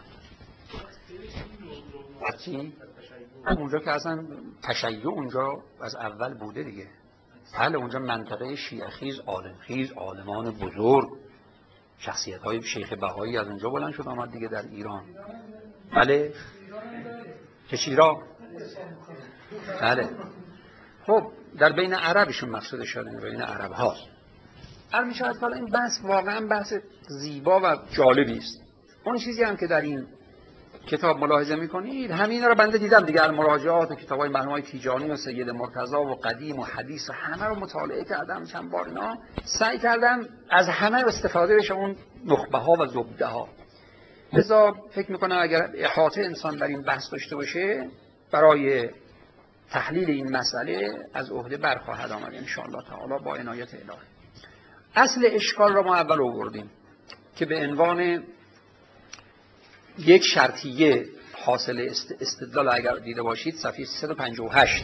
چی؟ اونجا که اصلا تشیع اونجا از اول بوده دیگه. بله اونجا منطقه شیعه خیز، عالم خیز، عالمان بزرگ، شخصیت های شیخ بهایی از اونجا بلند شد آمد دیگه در ایران. بله کشیرا. بله خب در بین عربشون مقصود شده، بین عرب هاست. هر می شود حالا این بحث واقعا بحث زیبا و جالبی است. اون چیزی هم که در این کتاب ملاحظه میکنید همین رو بنده دیدم دیگه، المراجعات و کتابای مرحوم های تیجانی و سید مرتضی و قدیم و حدیث و همه رو مطالعه کردم چند بار. اینا سعی کردم از همه استفاده بشه، اون نخبه ها و زبده ها. لذا فکر میکنم اگر احاطه انسان در این بحث داشته باشه برای تحلیل این مسئله از عهده برخواهد آمد ان شاء الله تعالی با عنایت الهی. اصل اشکال را ما اول آوردیم که به عنوان یک شرطیه حاصل استدلال اگر دیده باشید صفحه سیصد و پنجاه و هشت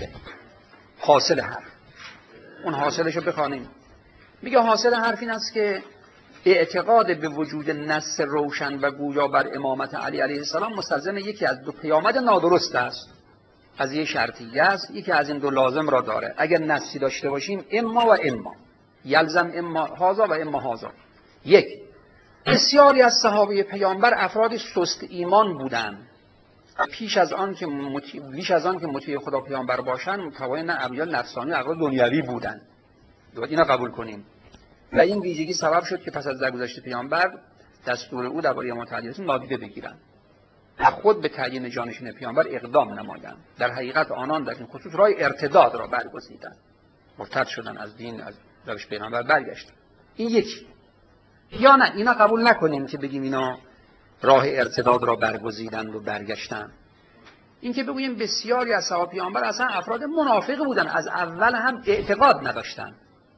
حاصل حرف، اون حاصلش رو بخوانیم. میگه حاصل حرف این است که اعتقاد به وجود نص روشن و گویا بر امامت علی علیه السلام مستلزم یکی از دو پیامد نادرست است. از یک شرطیه است، یکی از این دو لازم را داره. اگر نصی داشته باشیم اما و اما یلزم اما هازا و اما هازا. یک، بسیاری از صحابه پیامبر افرادی سست ایمان بودند پیش از آن که مطیع پیش از آن که مطیع خدا پیامبر باشند متوان امیال نفسانی و عقل دنیوی بودند. باید اینا قبول کنیم و این ویژگی سبب شد که پس از درگذشت پیامبر دستور او درباره متعدیات نادیده بگیرند و خود به تعیین جانشین پیامبر اقدام نمایند. در حقیقت آنان در این خصوص راه ارتداد را برگزیدند، مرتد شدند، از دین از روش پیامبر برگشتند. این یکی. یا نه اینا قبول نکنیم که بگیم اینا راه ارتداد را برگزیدند و برگشتند. این که بگوییم بسیاری از صحابه پیامبر اصلا افراد منافق بودن، از اول هم اعتقاد نداشتند،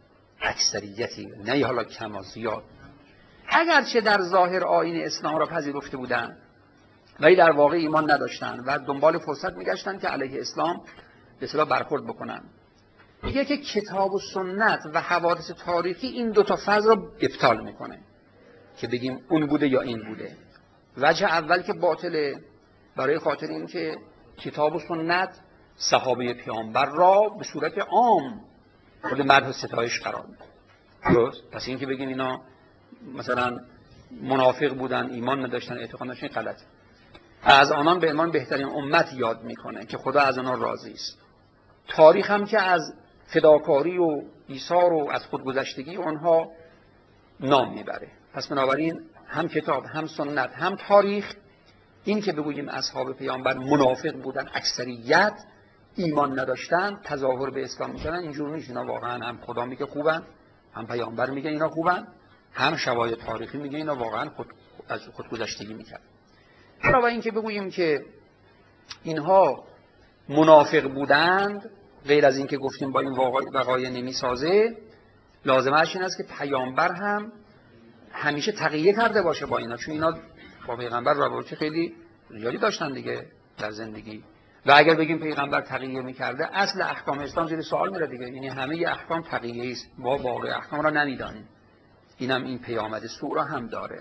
اکثریتی نه حالا کم و زیاد، اگرچه در ظاهر آیین اسلام را پذیرفته بودند ولی در واقع ایمان نداشتند و دنبال فرصت میگشتند که علیه اسلام به اصطلاح برخورد بکنند. میگه که کتاب و سنت و حوادث تاریخی این دو تا فاز را ابطال میکنه که بگیم اون بوده یا این بوده. وجه اول که باطله برای خاطر این که کتاب و سنت صحابه پیامبر را به صورت عام مورد مدح و ستایش قرار میده. درست؟ پس این که بگیم اینا مثلا منافق بودن، ایمان نداشتن، اعتقاد نداشتن، غلط. از آنان به عنوان بهترین امت یاد میکنه که خدا از آنها راضی است. تاریخ هم که از فداکاری و ایثار و از خودگذشتگی آنها نام میبره. پس بنابراین هم کتاب هم سنت هم تاریخ این که بگوییم اصحاب پیامبر منافق بودن اکثریت، ایمان نداشتن تظاهر به اسلام میکنن، اینجور نیست. اینا واقعا هم خدا میگه خوبن، هم پیامبر میگه اینا خوبن، هم شواهد تاریخی میگه اینا واقعا خود از خودگذشتگی میکرد. برای اینکه بگوییم که اینها منافق بودند، غیر از اینکه گفتیم با این وقایع نمیسازه، لازمش این است که پیامبر هم همیشه تقیه کرده باشه با اینا، چون اینا با پیغمبر روابط خیلی زیادی داشتن دیگه در زندگی. و اگر بگیم پیغمبر تقیه میکرده، اصل احکام اسلام زیر سوال میره دیگه. یعنی همه احکام تقیه است، ما واقع احکام را نمیدانیم. اینم این پیامد سوره هم داره.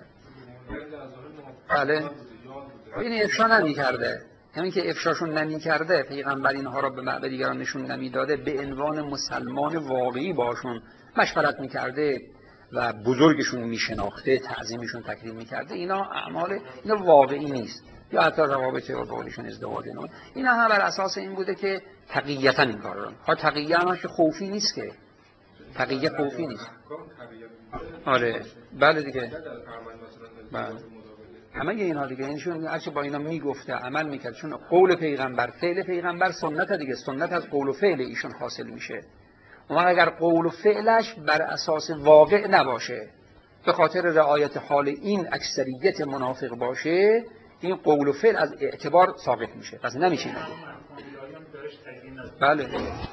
بله این افشا نمیکرده، همین که افشاشون نمیکرده، پیغمبر اینها را به دیگران نشون نمیداده، به عنوان مسلمان واقعی باشون مشورت میکرده و بزرگشون میشناخته، تعظیمشون تکریم میکرده. اینا اعمال اینا واقعی نیست، یا حتی روابط عرفانیشون ازدواج اینا اینا هم بر اساس این بوده که تقییتا این کار رو. ها تقیه هم که خوفی نیست، که تقیه خوفی نیست. آره بله دیگه، بله همه اینها دیگه، اینشون هرچی با اینا میگفته عمل میکرد، چون قول پیغمبر فعل پیغمبر سنت دیگه، سنت از قول و فعل ایشون حاصل میشه. اما اگر قول و فعلش بر اساس واقع نباشه، به خاطر رعایت حال این اکثریت منافق باشه، این قول و فعل از اعتبار ساقط میشه، پس نمیشه اینا. بله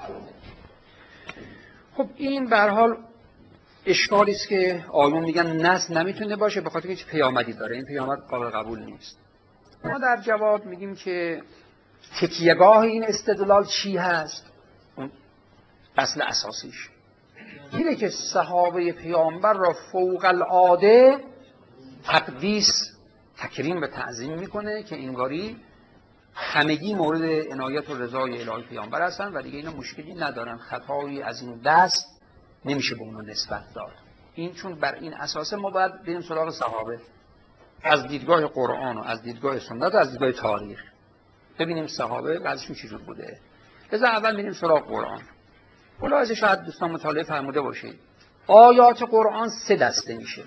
خب این به هر حال اشکالی است که آیون میگن نص نمیتونه باشه، به خاطر هیچ پیامدی داره، این پیامد قابل قبول نیست. ما در جواب میگیم که تکیه‌گاه این استدلال چی هست؟ اون اصل اساسیش اینه که صحابه پیامبر را فوق العاده تقدیس، تکریم و تعظیم میکنه که انگاری همگی مورد عنایت و رضای الهی پیامبر هستن و دیگه اینا مشکلی ندارن، خطایی از این دست نمیشه به اونو نسبت داد. این چون بر این اساسه ما باید بریم سراغ صحابه از دیدگاه قرآن و از دیدگاه سنت و از دیدگاه تاریخ، ببینیم صحابه بعضشون چجور بوده. لذا اول بریم سراغ قرآن. خلاصه شاید دوستان مطالعه فرموده باشید آیات قرآن سه دسته میشه.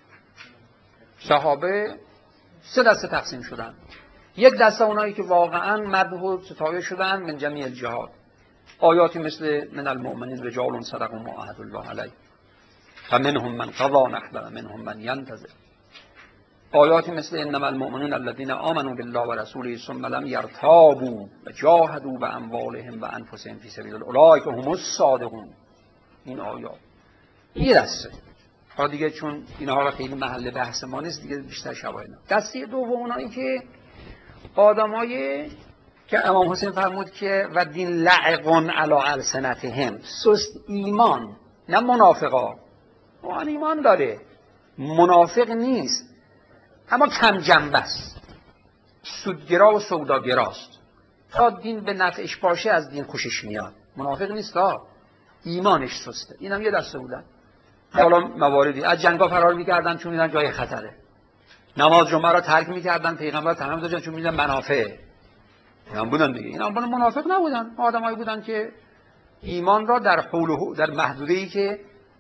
صحابه سه دسته تقسیم شدن. یک دسته اونایی که واقعا مدح و ستایه شدن من جمیع الجهات، آیاتی مثل من المؤمنین رجال صدقوا ما عهد الله علیه و منهم من قضا نحبه و منهم من ینتظر، آیاتی مثل انما المؤمنون الذین آمنوا بالله و رسوله ثم لم یرتابوا و جاهدوا باموالهم و انفسهم فی سبیل الله اولئک هم الصادقون. این آیات یه دسته. حالا دیگه چون اینها را خیلی محل بحث ما نیست دیگه، بیشتر شواهد. دسته دوم اونایی که آدمای که امام حسین فرمود که و دین لعقون علی السنتهم، سست ایمان، نه منافقا. اون ایمان داره، منافق نیست، اما کم جنبه است، سودگرا و سوداگراست. تا دین به نفعش باشه از دین خوشش میاد، منافق نیست، ها ایمانش سسته. اینم یه دسته بودن. حالا مواردی از جنگا فرار میکردن چون میدن جای خطره، نماز جمعه را ترک میکردن، پیغمبر تمام داشتن چون میدن منافعه. اینا بودن دیگه، اینا بودن منافق نبودن، آدمایی بودن که ایمان را در حول و در محدوده‌ای که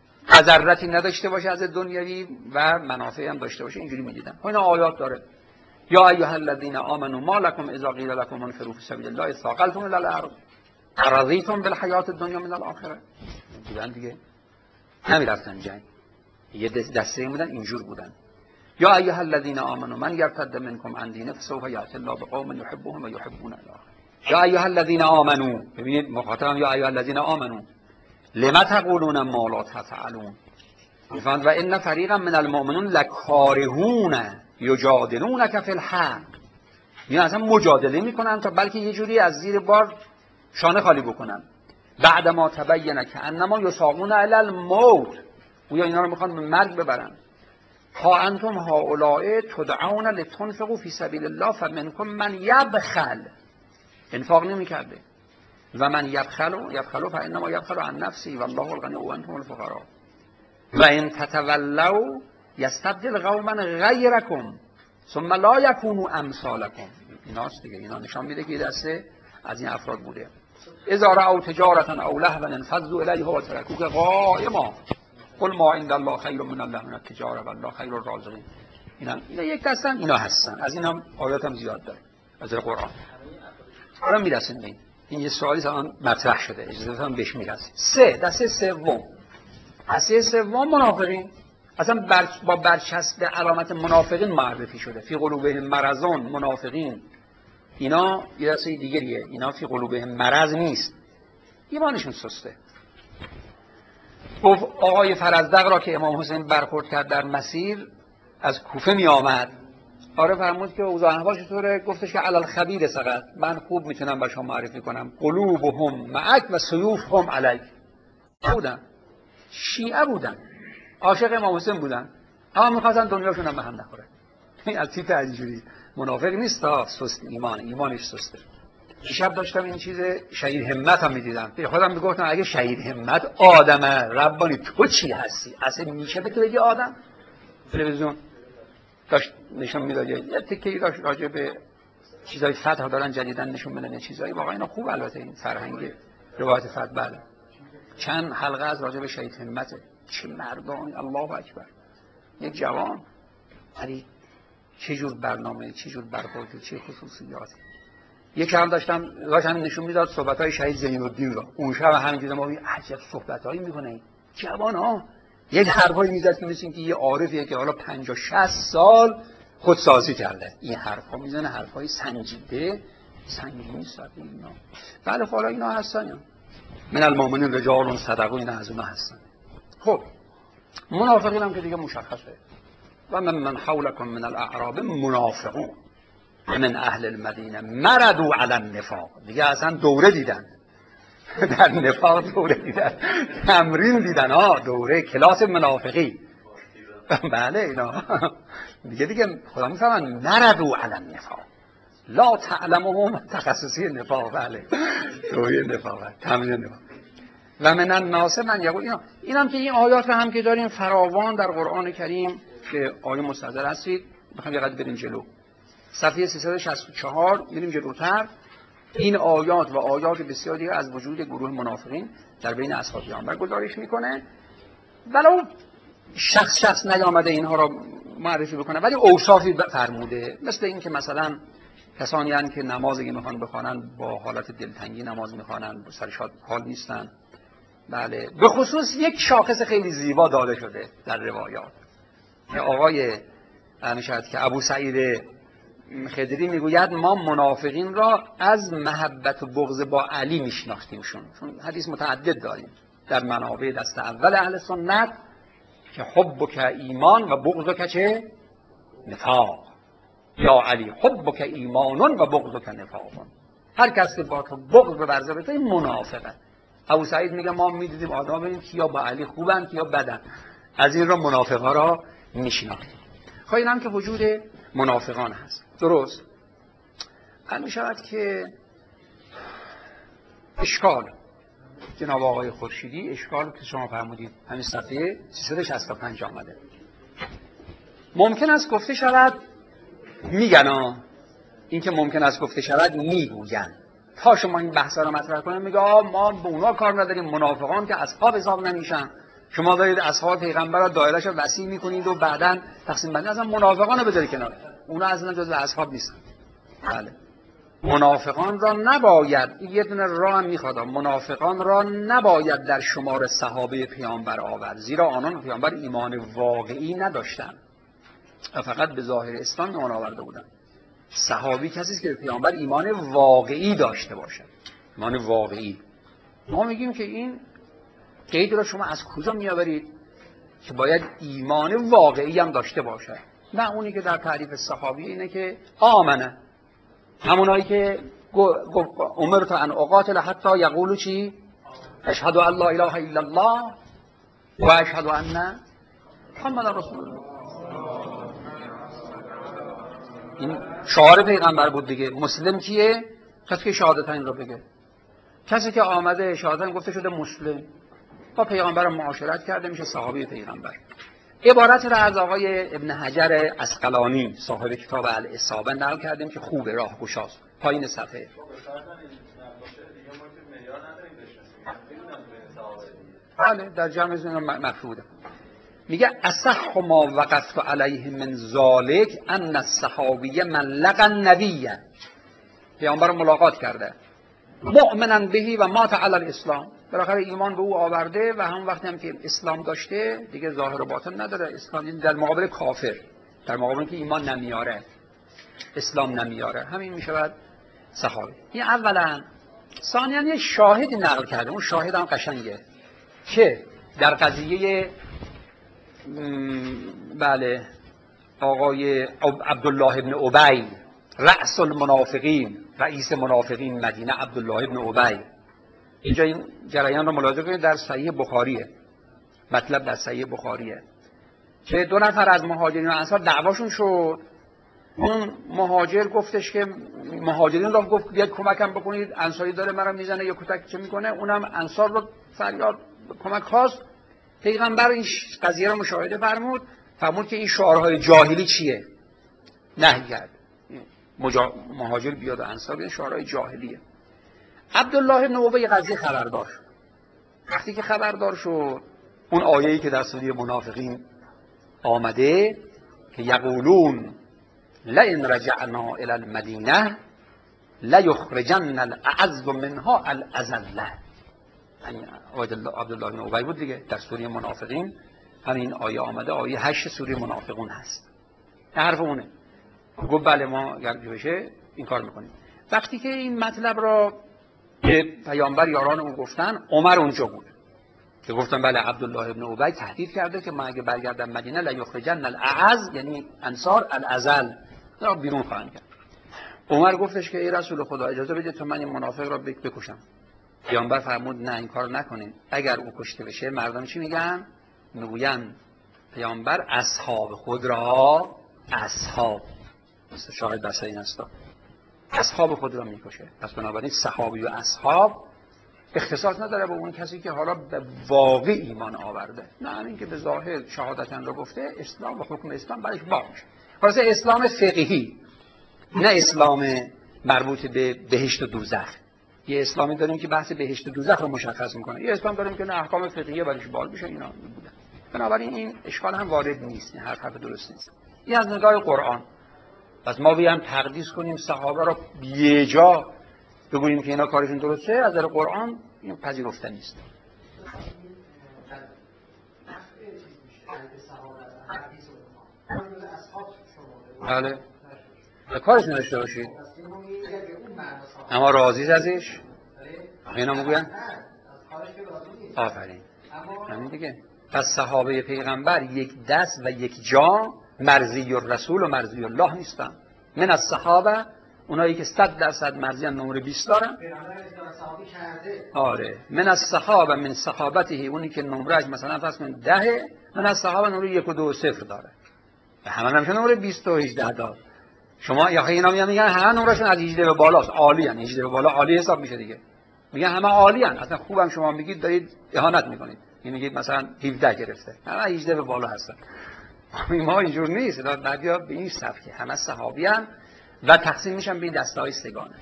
ضررتی نداشته باشه از دنیوی و منافعی هم داشته باشه اینجوری میدیدن. اینا آیات داره. یا ایها الذین آمنوا ما لكم اذا قیل لكم انفروا فی سبیل الله اثاقلتم الی الارض ارضیتم بالحیات الدنیا من الاخره. دیدن دیگه نمیرفتن جنگ. یه دسته بودن اینجور بودن. یا ایها الذین آمنوا من یرتد منکم عن دینه فسوف یأتی الله بقوم یحبهم و یحبونه الله. یا ایها الذین آمنوا، ببینید مخاطبم یا ایها الذین آمنوا لما تقولون ما لا تفعلون. میفهمید و ان فریقا من المؤمنون لکارهون یجادلونک فی الحق. اینا اصلا مجادله میکنن تا بلکه یه جوری از زیر بار شانه خالی بکنن. بعد ما تبین که انما یساقون علی الموت، گویا اینا رو میخوان به مرگ ببرن. ها انتم هؤلاء تدعون لتنفقوا فی سبیل الله فمنکم من یبخل، انفاق نمیکرده، و من یبخلوا یبخلوا فانما یبخل عن نفسه والله الغنی و انتم الفقراء و ان تتولوا یستبدل قوما غیرکم ثم لا یکونوا امثالکم. ایناست دیگه، اینا نشان میده که دسته از این افراد بوده. اذا رأوا تجارة او لهوا انفضوا الیها و ترکوک قائما قل ما عند الله خیر من الله من التجاره والله خیر الرازقین. اینا اینا یک دستن، اینا هستن. از این هم آیات هم زیاد داره از قرآن. حالا میرسیم به این این یه سوالی الان مطرح شده، اجازه بدید بهش میرسیم. سه، دسته سوم، دسته سوم منافقین، اصلا بر... با برچسب علامت منافقین معرفی شده. فی قلوبهم مرضون، منافقین اینا یه دسته دیگریه، اینا فی قلوبهم مرض نیست، ایمانشون سسته. گفت آقای فرزدق را که امام حسین برخورد کرد در مسیر از کوفه می آمد، آره فرمود که اوضاع احوال چطوره؟ گفتش که علل خبیر سقط، من خوب میتونم به شما معرفی کنم، قلوبهم معک و سیوفهم علیک. بودن شیعه بودن، عاشق امام حسین بودن، اما میخواستن دنیاشون هم به هم نخوره. این از تیپ اینجوری منافق نیست، تا سست ایمان، ایمانش سسته. شب داشتم این چیز شهید همت هم میدیدم، خودم میگفتم اگه شهید همت آدمه، ربانی تو چی هستی؟ اصلا میشه به تو بگی آدم؟ تلویزیون داشت نشون میداد، یه تکه‌ای داشت راجع به چیزای فتح دارن جدیدن نشون میدن، چیزایی واقعا اینا خوب، البته این فرهنگ روایت فتح بله. چند حلقه از راجع به شهید همته، چه مردانی، الله اکبر، یک جوان، ولی چه جور برنامه، چه جور برخوردی، چه خصوصیاتی. یک کم داشتم داشتم نشون میداد صحبت‌های شهید زین الدین رو. اون شب همینجوری ما عجب صحبتایی میکنه جوان ها، یک حرفایی میزد که مثل اینکه یه عارفیه که حالا پنجاه شصت سال خودسازی کرده، این حرفا میزنه، حرفای سنجیده، سنگینی ساده اینا. بله حالا اینا هستن، من المؤمنین رجال صدقوا، اینا از اونها هستن. خب منافقین هم که دیگه مشخصه، و من من حولکم من الاعراب منافقون من اهل المدینه مردوا علی النفاق، دیگه اصلا دوره دیدن در نفاق، دوره دیدن، تمرین دیدن، ها دوره کلاس منافقی. بله اینا دیگه دیگه خدا میفهمن مردوا علی النفاق، لا تعلمهم، تخصصی نفاق، بله دوره نفاق، تمرین نفاق. و من الناس من یقول، اینا اینم که این آیات رو هم که داریم فراوان در قرآن کریم که آیه مستحضر هستید، میخوام یه قدر بریم جلو. صفحه سیصد و شصت و چهار میریم جلوتر. این آیات و آیات بسیاری از وجود گروه منافقین در بین اصحاب پیامبر گزارش میکنه، ولو شخص شخص نیامده اینها را معرفی بکنه، ولی اوصافی فرموده، مثل این که مثلا کسانی هستند که نمازی میخوان بخوانن با حالت دلتنگی نماز میخوانن، سرشاد حال نیستن. بله، به خصوص یک شاخص خیلی زیبا داده شده در روایات. آقای میشد که ابو سعید خدری میگوید ما منافقین را از محبت و بغض با علی میشناختیمشون، چون حدیث متعدد داریم در منابع دست اول اهل سنت که حبک ایمان و بغضک چه؟ نفاق. یا علی حبک ایمانون و بغضک نفاقون، هر کسی با تو بغض ببرزه به تو این منافقه. ابو سعید میگه ما میدیدیم آدم ببینیم کیا با علی خوبن کیا بدن، از این را منافقا را میشناختیم. خب این هم که وجود منافقان هست. درست هم میشود که اشکال جناب آقای خورشیدی، اشکال که شما فرمودید همین صفحه سیصد و شصت و پنج آمده، ممکن است گفته شود، میگن ها، این که ممکن است گفته شود میگوین، تا شما این بحثا رو مطرح کنید میگه ما به اونا کار نداریم، منافقان که اصحاب حساب نمیشن، شما دارید اصحاب پیغمبر را دایره‌اش رو وسیع میکنید و بعداً تقسیم بندی، اصلا منافقان رو بذارید کنار، اونا اصلا جزو اصحاب نیستن. بله، منافقان را نباید، یه دونه راه هم میخواد، منافقان را نباید در شمار صحابه پیامبر آورد، زیرا آنان پیامبر ایمان واقعی نداشتند و فقط به ظاهر اسلام ایمان آورده بودند. صحابی کسی است که پیامبر ایمان واقعی داشته باشه، ایمان واقعی. ما میگیم که این قید را شما از کجا میآورید که باید ایمان واقعی هم داشته باشه؟ نه، اونی که در تعریف صحابی اینه که آمنه، همونایی که امرت ان اقاتل حتی یقولوا چی؟ اشهد ان لا اله الا الله و اشهد ان محمد رسول الله. این شعار پیغمبر بود دیگه. مسلم کیه؟ کسی که شهادتین رو بگه، کسی که آمده شهادتین گفته شده مسلم، با پیغمبر معاشرت کرده میشه صحابی پیغمبر. عبارت را از آقای ابن حجر عسقلانی صاحب کتاب الاصابه نقل کردیم که خوبه، راهگشاست، پایین صفحه. بله در جمع از مفروده. میگه اصح ما وقفت علیه من ذالک ان الصحابی من لقى النبی، پیامبر رو ملاقات کرده، مؤمنا بهی و مات علی الاسلام، بالاخره ایمان به او آورده و همون وقتی هم که اسلام داشته دیگه ظاهر و باطن نداره. اسلام در مقابل کافر، در مقابل که ایمان نمیاره، اسلام نمیاره، همین میشود صحابه. این اولا. ثانیاً یه شاهدی نقل کرده، اون شاهد هم قشنگه که در قضیه بله آقای عبدالله ابن ابی رأس المنافقین، رئیس منافقین مدینه، عبدالله ابن ابی، اینجا این جریان رو ملاحظه کنید، در صحیح بخاریه، مطلب در صحیح بخاریه که دو نفر از مهاجرین و انصار دعواشون شد. اون مهاجر گفتش که مهاجرین رو گفت بیاید کمکم بکنید، انصاری داره مرا میزنه یا کتک چه میکنه، اونم انصار رو فریاد کمک خواست. پیغمبر این قضیه رو مشاهده فرمود، فرمود که این شعارهای جاهلی چیه، نهی کرد مجا... مهاجر بیاد و انصار بیاد، شعارهای جاهلیه. عبدالله بن ابی قضیه خبردار شد. وقتی که خبردار شد، اون آیه‌ای که در سوره منافقین آمده که یقولون لئن رجعنا الی المدینه لیخرجن الاعز منها الاذل، یعنی عبدالله بن ابی بود دیگه، در سوره منافقین همین آیه آمده، آیه هشت سوره منافقون هست. حرف اونه. گفت بله ما اگر بشه این کار میکنیم. وقتی که این مطلب را که پیامبر یاران اون گفتن، عمر اونجا بود که گفتن بله عبدالله بن ابی تهدید کرده که ما اگه برگردم مدینه لیخرجن الاعز، یعنی انصار، الاذل را بیرون خواهند کرد. عمر گفتش که ای رسول خدا اجازه بده تا من این منافق را بکشم. پیامبر فرمود نه این کار نکنید، اگر او کشته بشه مردم چی میگن؟ میگوین پیامبر اصحاب خود را، اصحاب شاهد بسه این است، اصحاب خود را میکشه. پس بنابراین صحابی و اصحاب اختصاص نداره با اون کسی که حالا به واقع ایمان آورده، نه همین که به ظاهر شهادتن را گفته، اسلام و حکم اسلام برش باق میشه. خلاص اسلام فقهی، نه اسلام مربوط به بهشت و دوزخ. یه اسلامی داریم که بحث بهشت و دوزخ رو مشخص میکنه، یه اسلام داریم که نه احکام فقهیه برش بال میشه، اینا بودن. بنابراین این اشکال هم وارد نیست، هر حرف درست نیست. این از نگاه قرآن. پس ما بیام تقدیس کنیم صحابه را یه جا بگوییم که اینا کارشون درسته، از نظر قرآن این پذیرفته نیست. بله کارش نداشته باشید اما راضی ازش، اینا میگوین آفرین همین دیگه. پس صحابه پیغمبر یک دست و یک جا، مرضی الرسول و مرضی الله نیستن. من از صحابه اونایی که صد درصد مرضی ان نمره بیست دارن، آره من از صحابه من صحابته، اونی که نمرهش مثلا فرض کن ده، من از صحابه نمره یک و دو و صفر داره، همه نمیشه نمره بیست و هجده دار. شما یا اینا میگن میگن همه نمرهشون از هجده به بالاست، عالی ان، هجده به بالا عالی حساب میشه دیگه، میگن همه عالی ان، اصلا خوبم شما میگید دارید اهانت میکنید، این میگید مثلا هفده گرفته، همه هجده به بالا هستن. ما اینجور نیست، بعدیا به این سبکه همه صحابی ان و تقسیم میشن به این دسته‌های سگانه.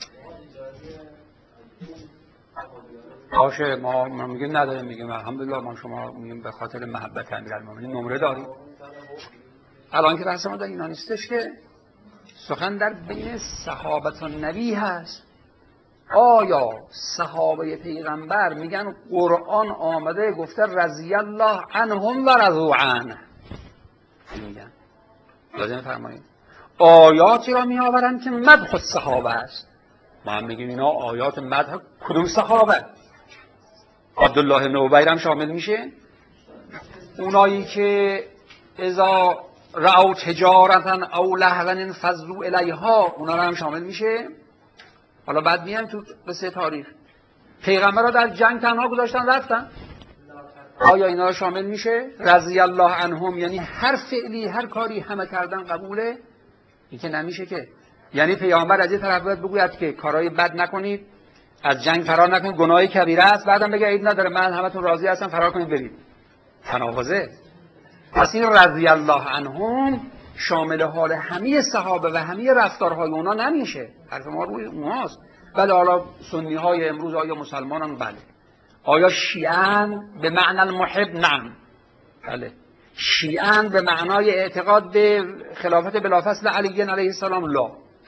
باشه ما میگیم نداریم، میگیم الحمدلله ما شما میگیم به خاطر محبت امیرالمومنین نمره داریم. الان که بحث ما در اینا نیستش که سخن در بین صحابت و نبی هست. آیا صحابه پیغمبر میگن قرآن آمده گفته رضی الله عنهم و رضوا عنه، میگن لازم فرمایید آیاتی را می آورند که مدح صحابه است، ما هم میگیم اینا آیات مدح کدوم صحابه؟ عبدالله بن ابی هم شامل میشه، اونایی که اذا رأوا تجارتا او لهوا انفضوا الیها اونا هم شامل میشه. حالا بعد میایم تو قصه تاریخ، پیغمبر را در جنگ تنها گذاشتن رفتن، آیا اینا شامل میشه؟ رضی الله عنهم یعنی هر فعلی هر کاری همه کردن قبوله؟ این که نمیشه که. یعنی پیامبر از یه طرف باید بگوید که کارهای بد نکنید، از جنگ فرار نکنید، گناه کبیره است، بعدم بگه عیب نداره من همتون راضی هستم فرار کنید برید. تناقضه. پس این رضی الله عنهم شامل حال همه صحابه و همه رفتارهای اونا نمیشه، حرف ما روی اوناست. بله حالا سنی های امروز آیا مسلمانان؟ بله. آیا شیعان به معنی المحب؟ نعم بله. شیعان به معنای اعتقاد به خلافت بلافصل علی علیه السلام؟ لا.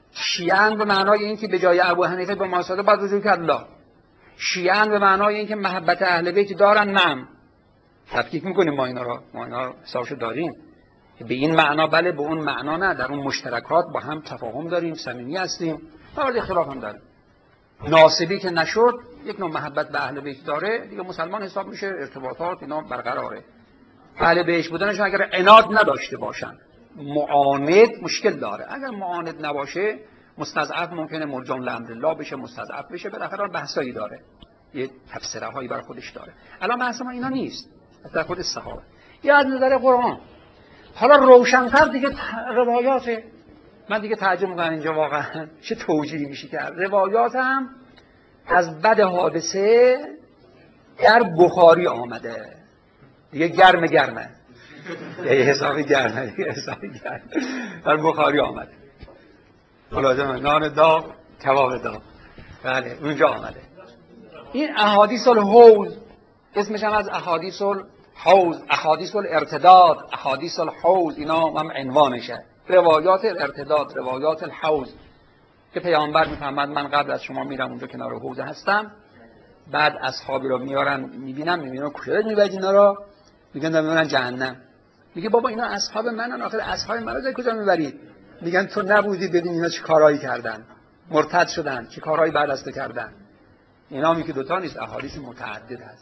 شیعه‌اند به معنای اینکه به جای ابو حنیفه به ماساده باید رجوع کرد لا. شیعه‌اند به معنای اینکه محبت اهل بیت دارن نعم. تفکیک میکنیم ما اینا رو، ما اینا حسابشو داریم. به این معنا بله، به اون معنا نه. در اون مشترکات با هم تفاهم داریم، صمیمی هستیم، ولی خلاف هم داریم. ناصبی که نشد یک نوع محبت به اهل بیت داره، دیگه مسلمان حساب میشه، ارتباطات اینا برقراره. اهل بیت بودنشون اگر عناد نداشته باشن، معاند مشکل داره. اگر معاند نباشه مستضعف ممکنه مرجان لامرالله بشه، مستضعف بشه، بالاخره بحثایی داره، یه تفسیره هایی بر خودش داره. الان بحث ما اینا نیست، در خود صحابه. یا از نظر قرآن حالا روشن‌تر دیگه روایات، من دیگه تعجب می‌کنم اینجا واقعا چه توجیهی میشه کرد. روایات هم از بد حادثه در بخاری آمده دیگه، گرم گرمه یه حسابی گرمه دیگه، حسابی گرمه در بخاری آمده. ملازمه نان داغ کباب داغ، بله اونجا آمده. این احادیث الحوض اسمش هم از احادیث الحوض، احادیث الارتداد، احادیث الحوض، اینا هم عنوانشه. روایات الارتداد، روایات الحوض، که پیامبر میفهمد من قبل از شما میرم اونجا کنار حوض هستم، بعد اصحابی رو میارن میبینم میبینم کجا میبرید اینا رو، میگن میبرن جهنم. میگه بابا اینا اصحاب منن، آخر اصحاب من رو کجا میبرید؟ میگن تو نبودی ببین اینا چه کارهایی کردن، مرتد شدن، چه کارهایی بعد از تو کردن. اینا میگه دوتا نیست، احادیث متعدد هست.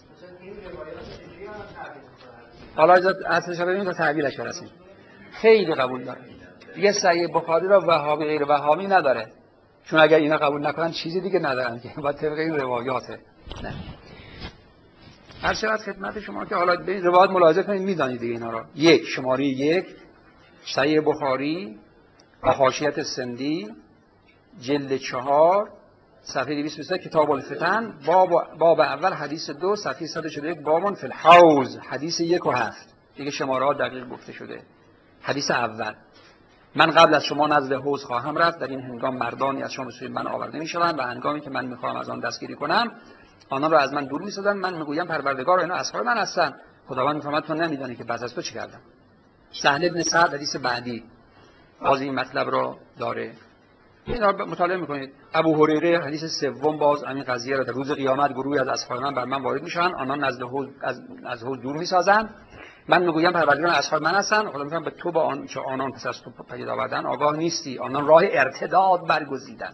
حالا اصلش رو ببینید تا تعبیرش برسیم. خیلی قبول داره. یه صحیح بخاری رو وهابی غیر وهابی نداره، چون اگر اینا قبول نکنن چیزی دیگه ندارن که باید طبق این روایاته. نه هر شود خدمت شما که حالا به این روایات ملاحظه کنید، میدانید دیگه اینا رو. یک شماره یک صحیح بخاری و حاشیه سندی جلد چهار صفحه دویست و بیست و سه کتاب الفتن، باب باب اول حدیث دو صفحه صد و چهل و یک بابون فی الحوض حدیث یک و هفت، دیگه شماره ها دقیق گفته شده. حدیث اول: من قبل از شما نزد حوض خواهم رفت، در این هنگام مردانی از شما سوی من آورده میشوند و هنگامی که من میخواهم از آن دستگیری کنم آنها را از من دور میسازند. من میگویم پروردگار اینا اصحاب من هستند. خداوند میفرماید تو نمیدانی که بعد از تو چه کردم. سهل بن سعد حدیث بعدی باز این مطلب رو داره، اینا رو مطالعه میکنید. ابو هریره حدیث سوم باز همین قضیه رو، در روز قیامت گروهی از اصحاب من بر من وارد میشن، آنها نزد حوض از از حوض دور میسازند. من میگویم پروردگار اصحاب من هستن. خدا میگه به تو با آن چه آنان پس از تو پیدا آوردن آگاه نیستی، آنان راه ارتداد برگزیدن.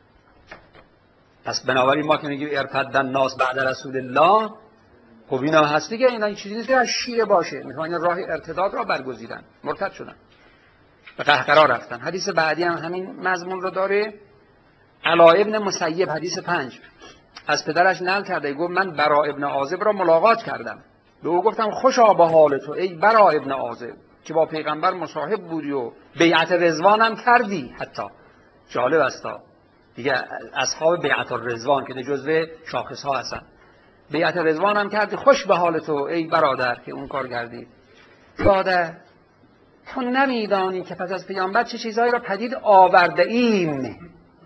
پس بنابراین ما که میگیم ارتدن ناس بعد رسول الله، خب اینا هست دیگه، اینا این چیزی نیست که از شیعه باشه، میخوان راه ارتداد را برگزیدن، مرتد شدن، به قهقرا رفتن. حدیث بعدی هم همین مضمون رو داره. علا ابن مسیب حدیث پنج از پدرش نقل کرده، گفت من برا ابن عازب را ملاقات کردم، به او گفتم خوشا به حال تو ای برا ابن عازب که با پیغمبر مصاحب بودی و بیعت رضوان هم کردی. حتی جالب است دیگه، اصحاب بیعت الرضوان که جزو شاخص ها هستن، بیعت رضوان هم کردی، خوش به حال تو ای برادر که اون کار کردی. برادر تو نمیدانی که پس از پیامبر چه چیزهایی را پدید آورده ایم.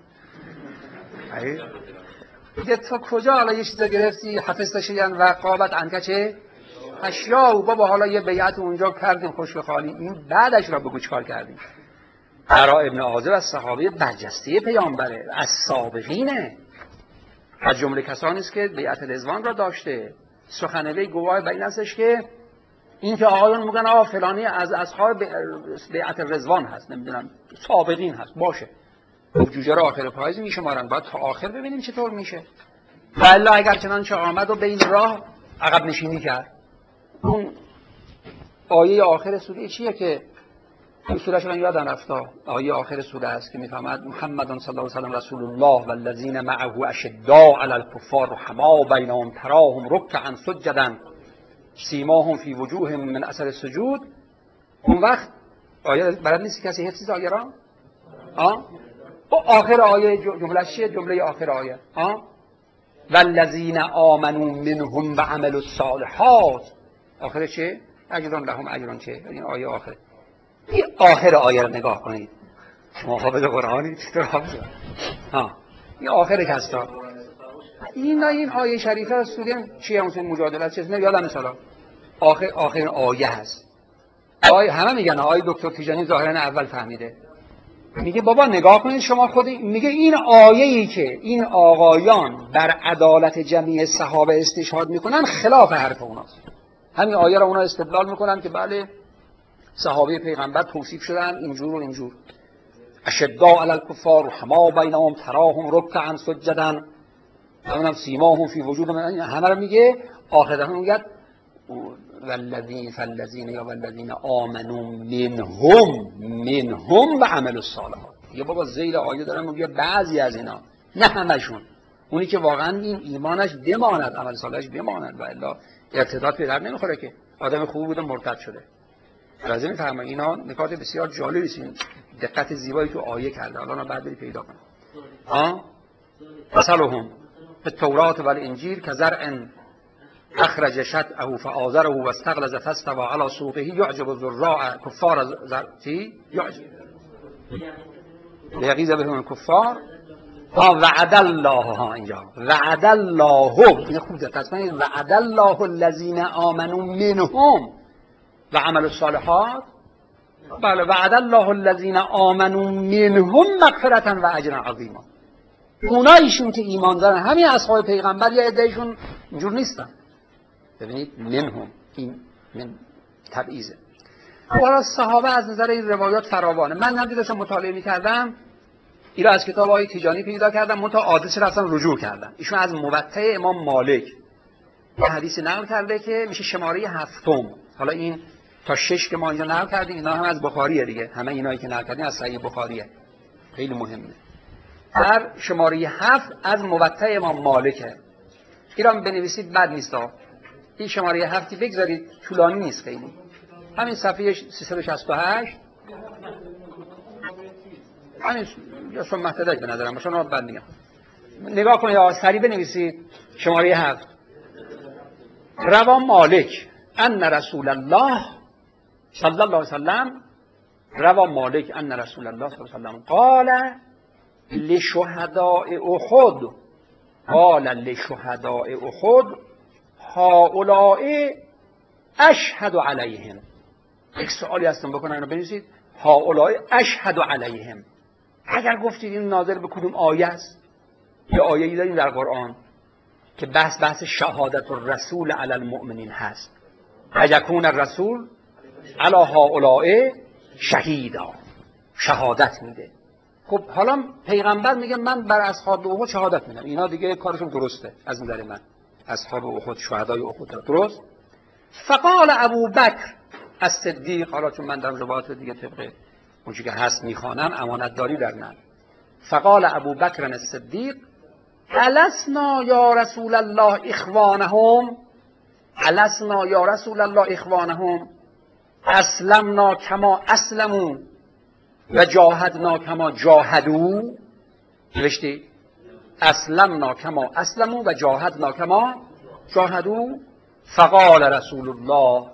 دیگه تو کجا حالا یه چیزا گرفتی حفظتشیان و قابت انکچه اشیا و بابا حالا یه بیعت اونجا کردیم خوش به خالی، این بعدش را بگو چکار کردیم. برا ابن عازب از صحابه برجسته پیامبره، از سابقینه، از جمله کسانی است که بیعت رضوان را داشته. سخن وی گواه بر این هستش که این که آقایون میگن آقا فلانی از اصحاب بیعت رضوان هست، نمیدونم سابقین هست، باشه جوجه را آخر پاییز میشمارن، باید تا آخر ببینیم چطور میشه. والا اگر چنانچه آمد و به این راه عقب نشینی کرد. اون آیه آخر سوره چیه که سوره‌اش من یادم رفت، آیه آخر سوره است که میفهمد محمد صلی الله علیه و رسول الله والذین معه اشداء علی الکفار رحماء بینهم تراهم رکعا سجدا سیماهم فی وجوههم من اثر السجود. اون وقت آیه بلد نیست کسی حفظ آیه را؟ آه؟ و آخر آیه جمله چیه؟ جمله آخر آیه آه؟ والذین آمنوا منهم وعملوا الصالحات. آخر چه؟ اجر لهم اجر چه؟ این آیه آخر. این آخر آیه رو نگاه کنید. شما حافظ قرآنی چطور حافظ؟ ها این آخر که هستا. این این آیه شریفه از سوره چیه؟ اون مجادله چیه؟ نه یادم مثلا آخر آخر آیه هست. آیه همه میگن آیه دکتر تیجانی ظاهرا اول فهمیده. میگه بابا نگاه کنید شما خود، میگه این آیه‌ای که این آقایان بر عدالت جمعی صحابه استشهاد میکنن خلاف حرف اوناست. همین آیه رو اونا استدلال میکنن که بله صحابه پیغمبر توصیف شدن اینجور و اینجور، اشداء علی الکفار رحماء بینهم تراهم رکعا سجدا، همونم سیماهم فی وجوههم، همه رو میگه. آخر دفعه میگه والذین فالذین یا والذین آمنوا منهم منهم و عملوا الصالحات. یه بابا زیر آیه دارن میگه بعضی از اینا، نه همشون، اونی که واقعا این ایمانش بماند، عمل صالحش بماند، و الا ارتداد به در نمیخوره که آدم خوب بوده مرتد شده. لازم میفهمه اینا نکات بسیار جالبی است، دقت زیبایی تو آیه کرده. الان بعد بری پیدا کن. ها مثلهم فی التوراة و الانجیل کزرع اخرج شطأه فآزره واستغلظ فاستوى على سوقه يعجب الزراع كفار زرعه يعجب لیغیظ بهم الکفار. ها وعد الله، ها اینجا وعد الله، این خوب دقت کنید، وعد الله الذین آمنوا منهم و عملوا الصالحات. بله وعد الله الذین آمنوا منهم مغفرة و اجرا عظیما. اونایشون که ایمان دارن، همین اصحاب پیغمبر، یه عدهشون اینجور نیستن. ببینید منهم، این من تبعیضه. حالا صحابه از نظر این روایات فراوانه. من هم داشتم مطالعه می‌کردم، این را از کتاب آقای تیجانی پیدا کردم، منتها آدرسش را اصلا رجوع کردم. ایشون از موطأ امام مالک یه حدیثی نقل کرده که میشه شماره هفتم. حالا این تا شش که ما اینجا نقل کردیم اینا هم از بخاریه دیگه، همه اینایی که نقل کردیم از صحیح بخاریه، خیلی مهمه. در شماره هفت از موطأ امام مالکه. ایران بنویسید بد نیست. این شماره هفتی بگذارید، طولانی نیست خیلی، همین صفحه سیصد و شصت و هشت، همین یا شما محتدک به نظرم باشن رو بند میگم. نگاه کنید یا سریع بنویسید شماره هفت. روا مالک ان رسول الله صلی الله علیه وسلم، روا مالک ان رسول الله صلی الله علیه وسلم قال لشهداء احد، قال لشهداء احد هؤلاء اشهد علیهم. یک سوالی هستم بکنم اینو بنویسید، هؤلاء اشهد علیهم. اگر گفتید این ناظر به کدوم آیه است، یه آیه‌ای داریم در قرآن که بحث بحث شهادت الرسول علی المؤمنین هست، یکون الرسول علی هؤلاء شهیدا، شهادت میده. خب حالا پیغمبر میگه من بر اصحاب احد شهادت میدم، اینا دیگه کارشون درسته از نظر من، اصحاب احد شهدای احد درست. فقال ابو بکر الصدیق، حالا چون من در روایات دیگه طبق اونچه که هست میخوانم امانت داری در من. فقال ابو بکر الصدیق السنا یا رسول الله اخوانهم، السنا یا رسول الله اخوانهم، اسلمنا کما اسلموا و جاهدنا کما جاهدوا. نوشتی اسلمنا کما اسلموا و جاهدنا کما جاهدوا. فقال رسول الله،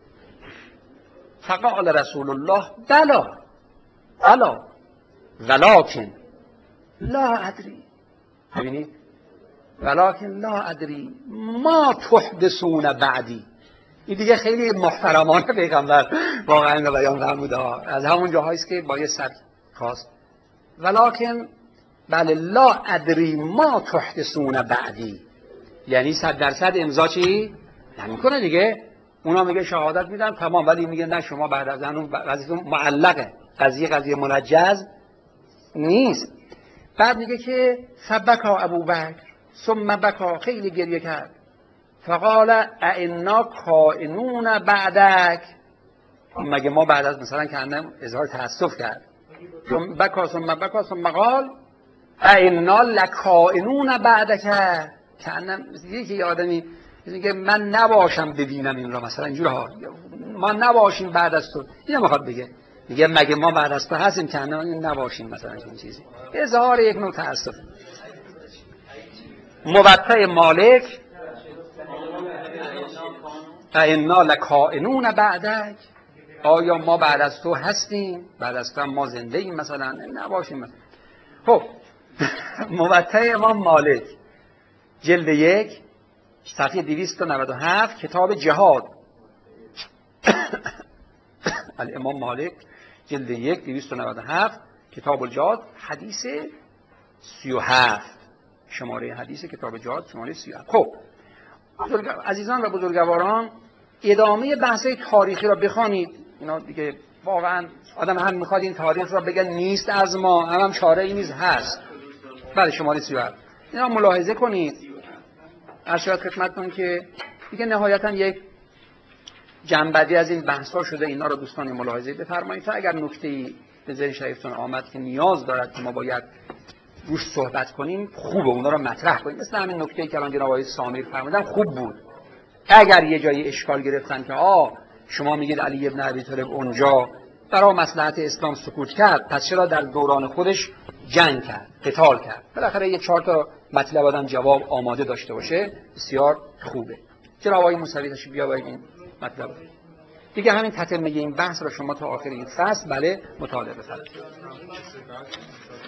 فقال رسول الله بلا بلا ولکن لا ادری. ببینید ولکن لا ادری ما تحدثون بعدی. این دیگه خیلی محترمانه پیغمبر واقعا بیان فرموده، از همون جاهایی است که با یه صد خواست. ولکن بله لا ادری ما تحدثون بعدی، یعنی صد درصد امضا چی نمیکنه دیگه. اونا میگه شهادت میدن تمام، ولی میگه نه شما بعد از اون قضیه معلقه، قضیه قضیه منجز نیست. بعد میگه که فبکا ابوبکر ثم بکا، خیلی گریه کرد. فقال ائنا کائنون بعدک، مگه ما بعد از مثلا که اندم اظهار تاسف کرد. ثم بکا ثم بکا ثم قال ائنا لکائنون بعدک، که اندم دیگه که یه آدمی میگه من نباشم ببینم این را، مثلا اینجور ها ما نباشیم بعد از تو، اینو میخواد بگه، میگه مگه ما بعد از تو هستیم که اندم نباشیم مثلا این چیزی، اظهار یک نوع تاسف. موطأ مالک ائنا لکائنون بعدک، آیا ما بعد از تو هستیم، بعد از تو ما زنده ایم مثلا نباشیم. خب موطأ امام مالک جلد یک صفحه دویست و نود و هفت کتاب جهاد. الامام مالک جلد یک دویست و نود و هفت کتاب الجهاد حدیث سی و هفت، شماره حدیث کتاب جهاد شماره سی و هفت. خب بزرگ... عزیزان و بزرگواران، ادامه بحث تاریخی را بخوانید. اینا دیگه واقعا آدم هم میخواد این تاریخ را بگن نیست از ما، هم, هم چاره ای نیست، هست. بله شماره سی و هفت. اینا ملاحظه کنید. ارشاد خدمتتون که دیگه نهایتا یک جنبندی از این بحث‌ها شده، اینا رو دوستان ملاحظه بفرمایید تا اگر نکته‌ای به ذهن شریفتون آمد که نیاز دارد که ما باید روش صحبت کنیم، خوبه اونا رو مطرح کنیم. مثل همین نکته‌ای که الان جناب آقای سامیر فرمودن خوب بود. اگر یه جایی اشکال گرفتن که آ شما میگید علی ابن ابی طالب اونجا برای مصلحت اسلام سکوت کرد، پس چرا در دوران خودش جنگ کرد، قتال کرد؟ بالاخره یه چهار تا مطلب آدم جواب آماده داشته باشه، بسیار خوبه. جناب آقای موسوی تشریف بیاورید این مطلب دیگه. همین تتمه این بحث رو شما تا آخر این فصل بله مطالعه بفرمایید.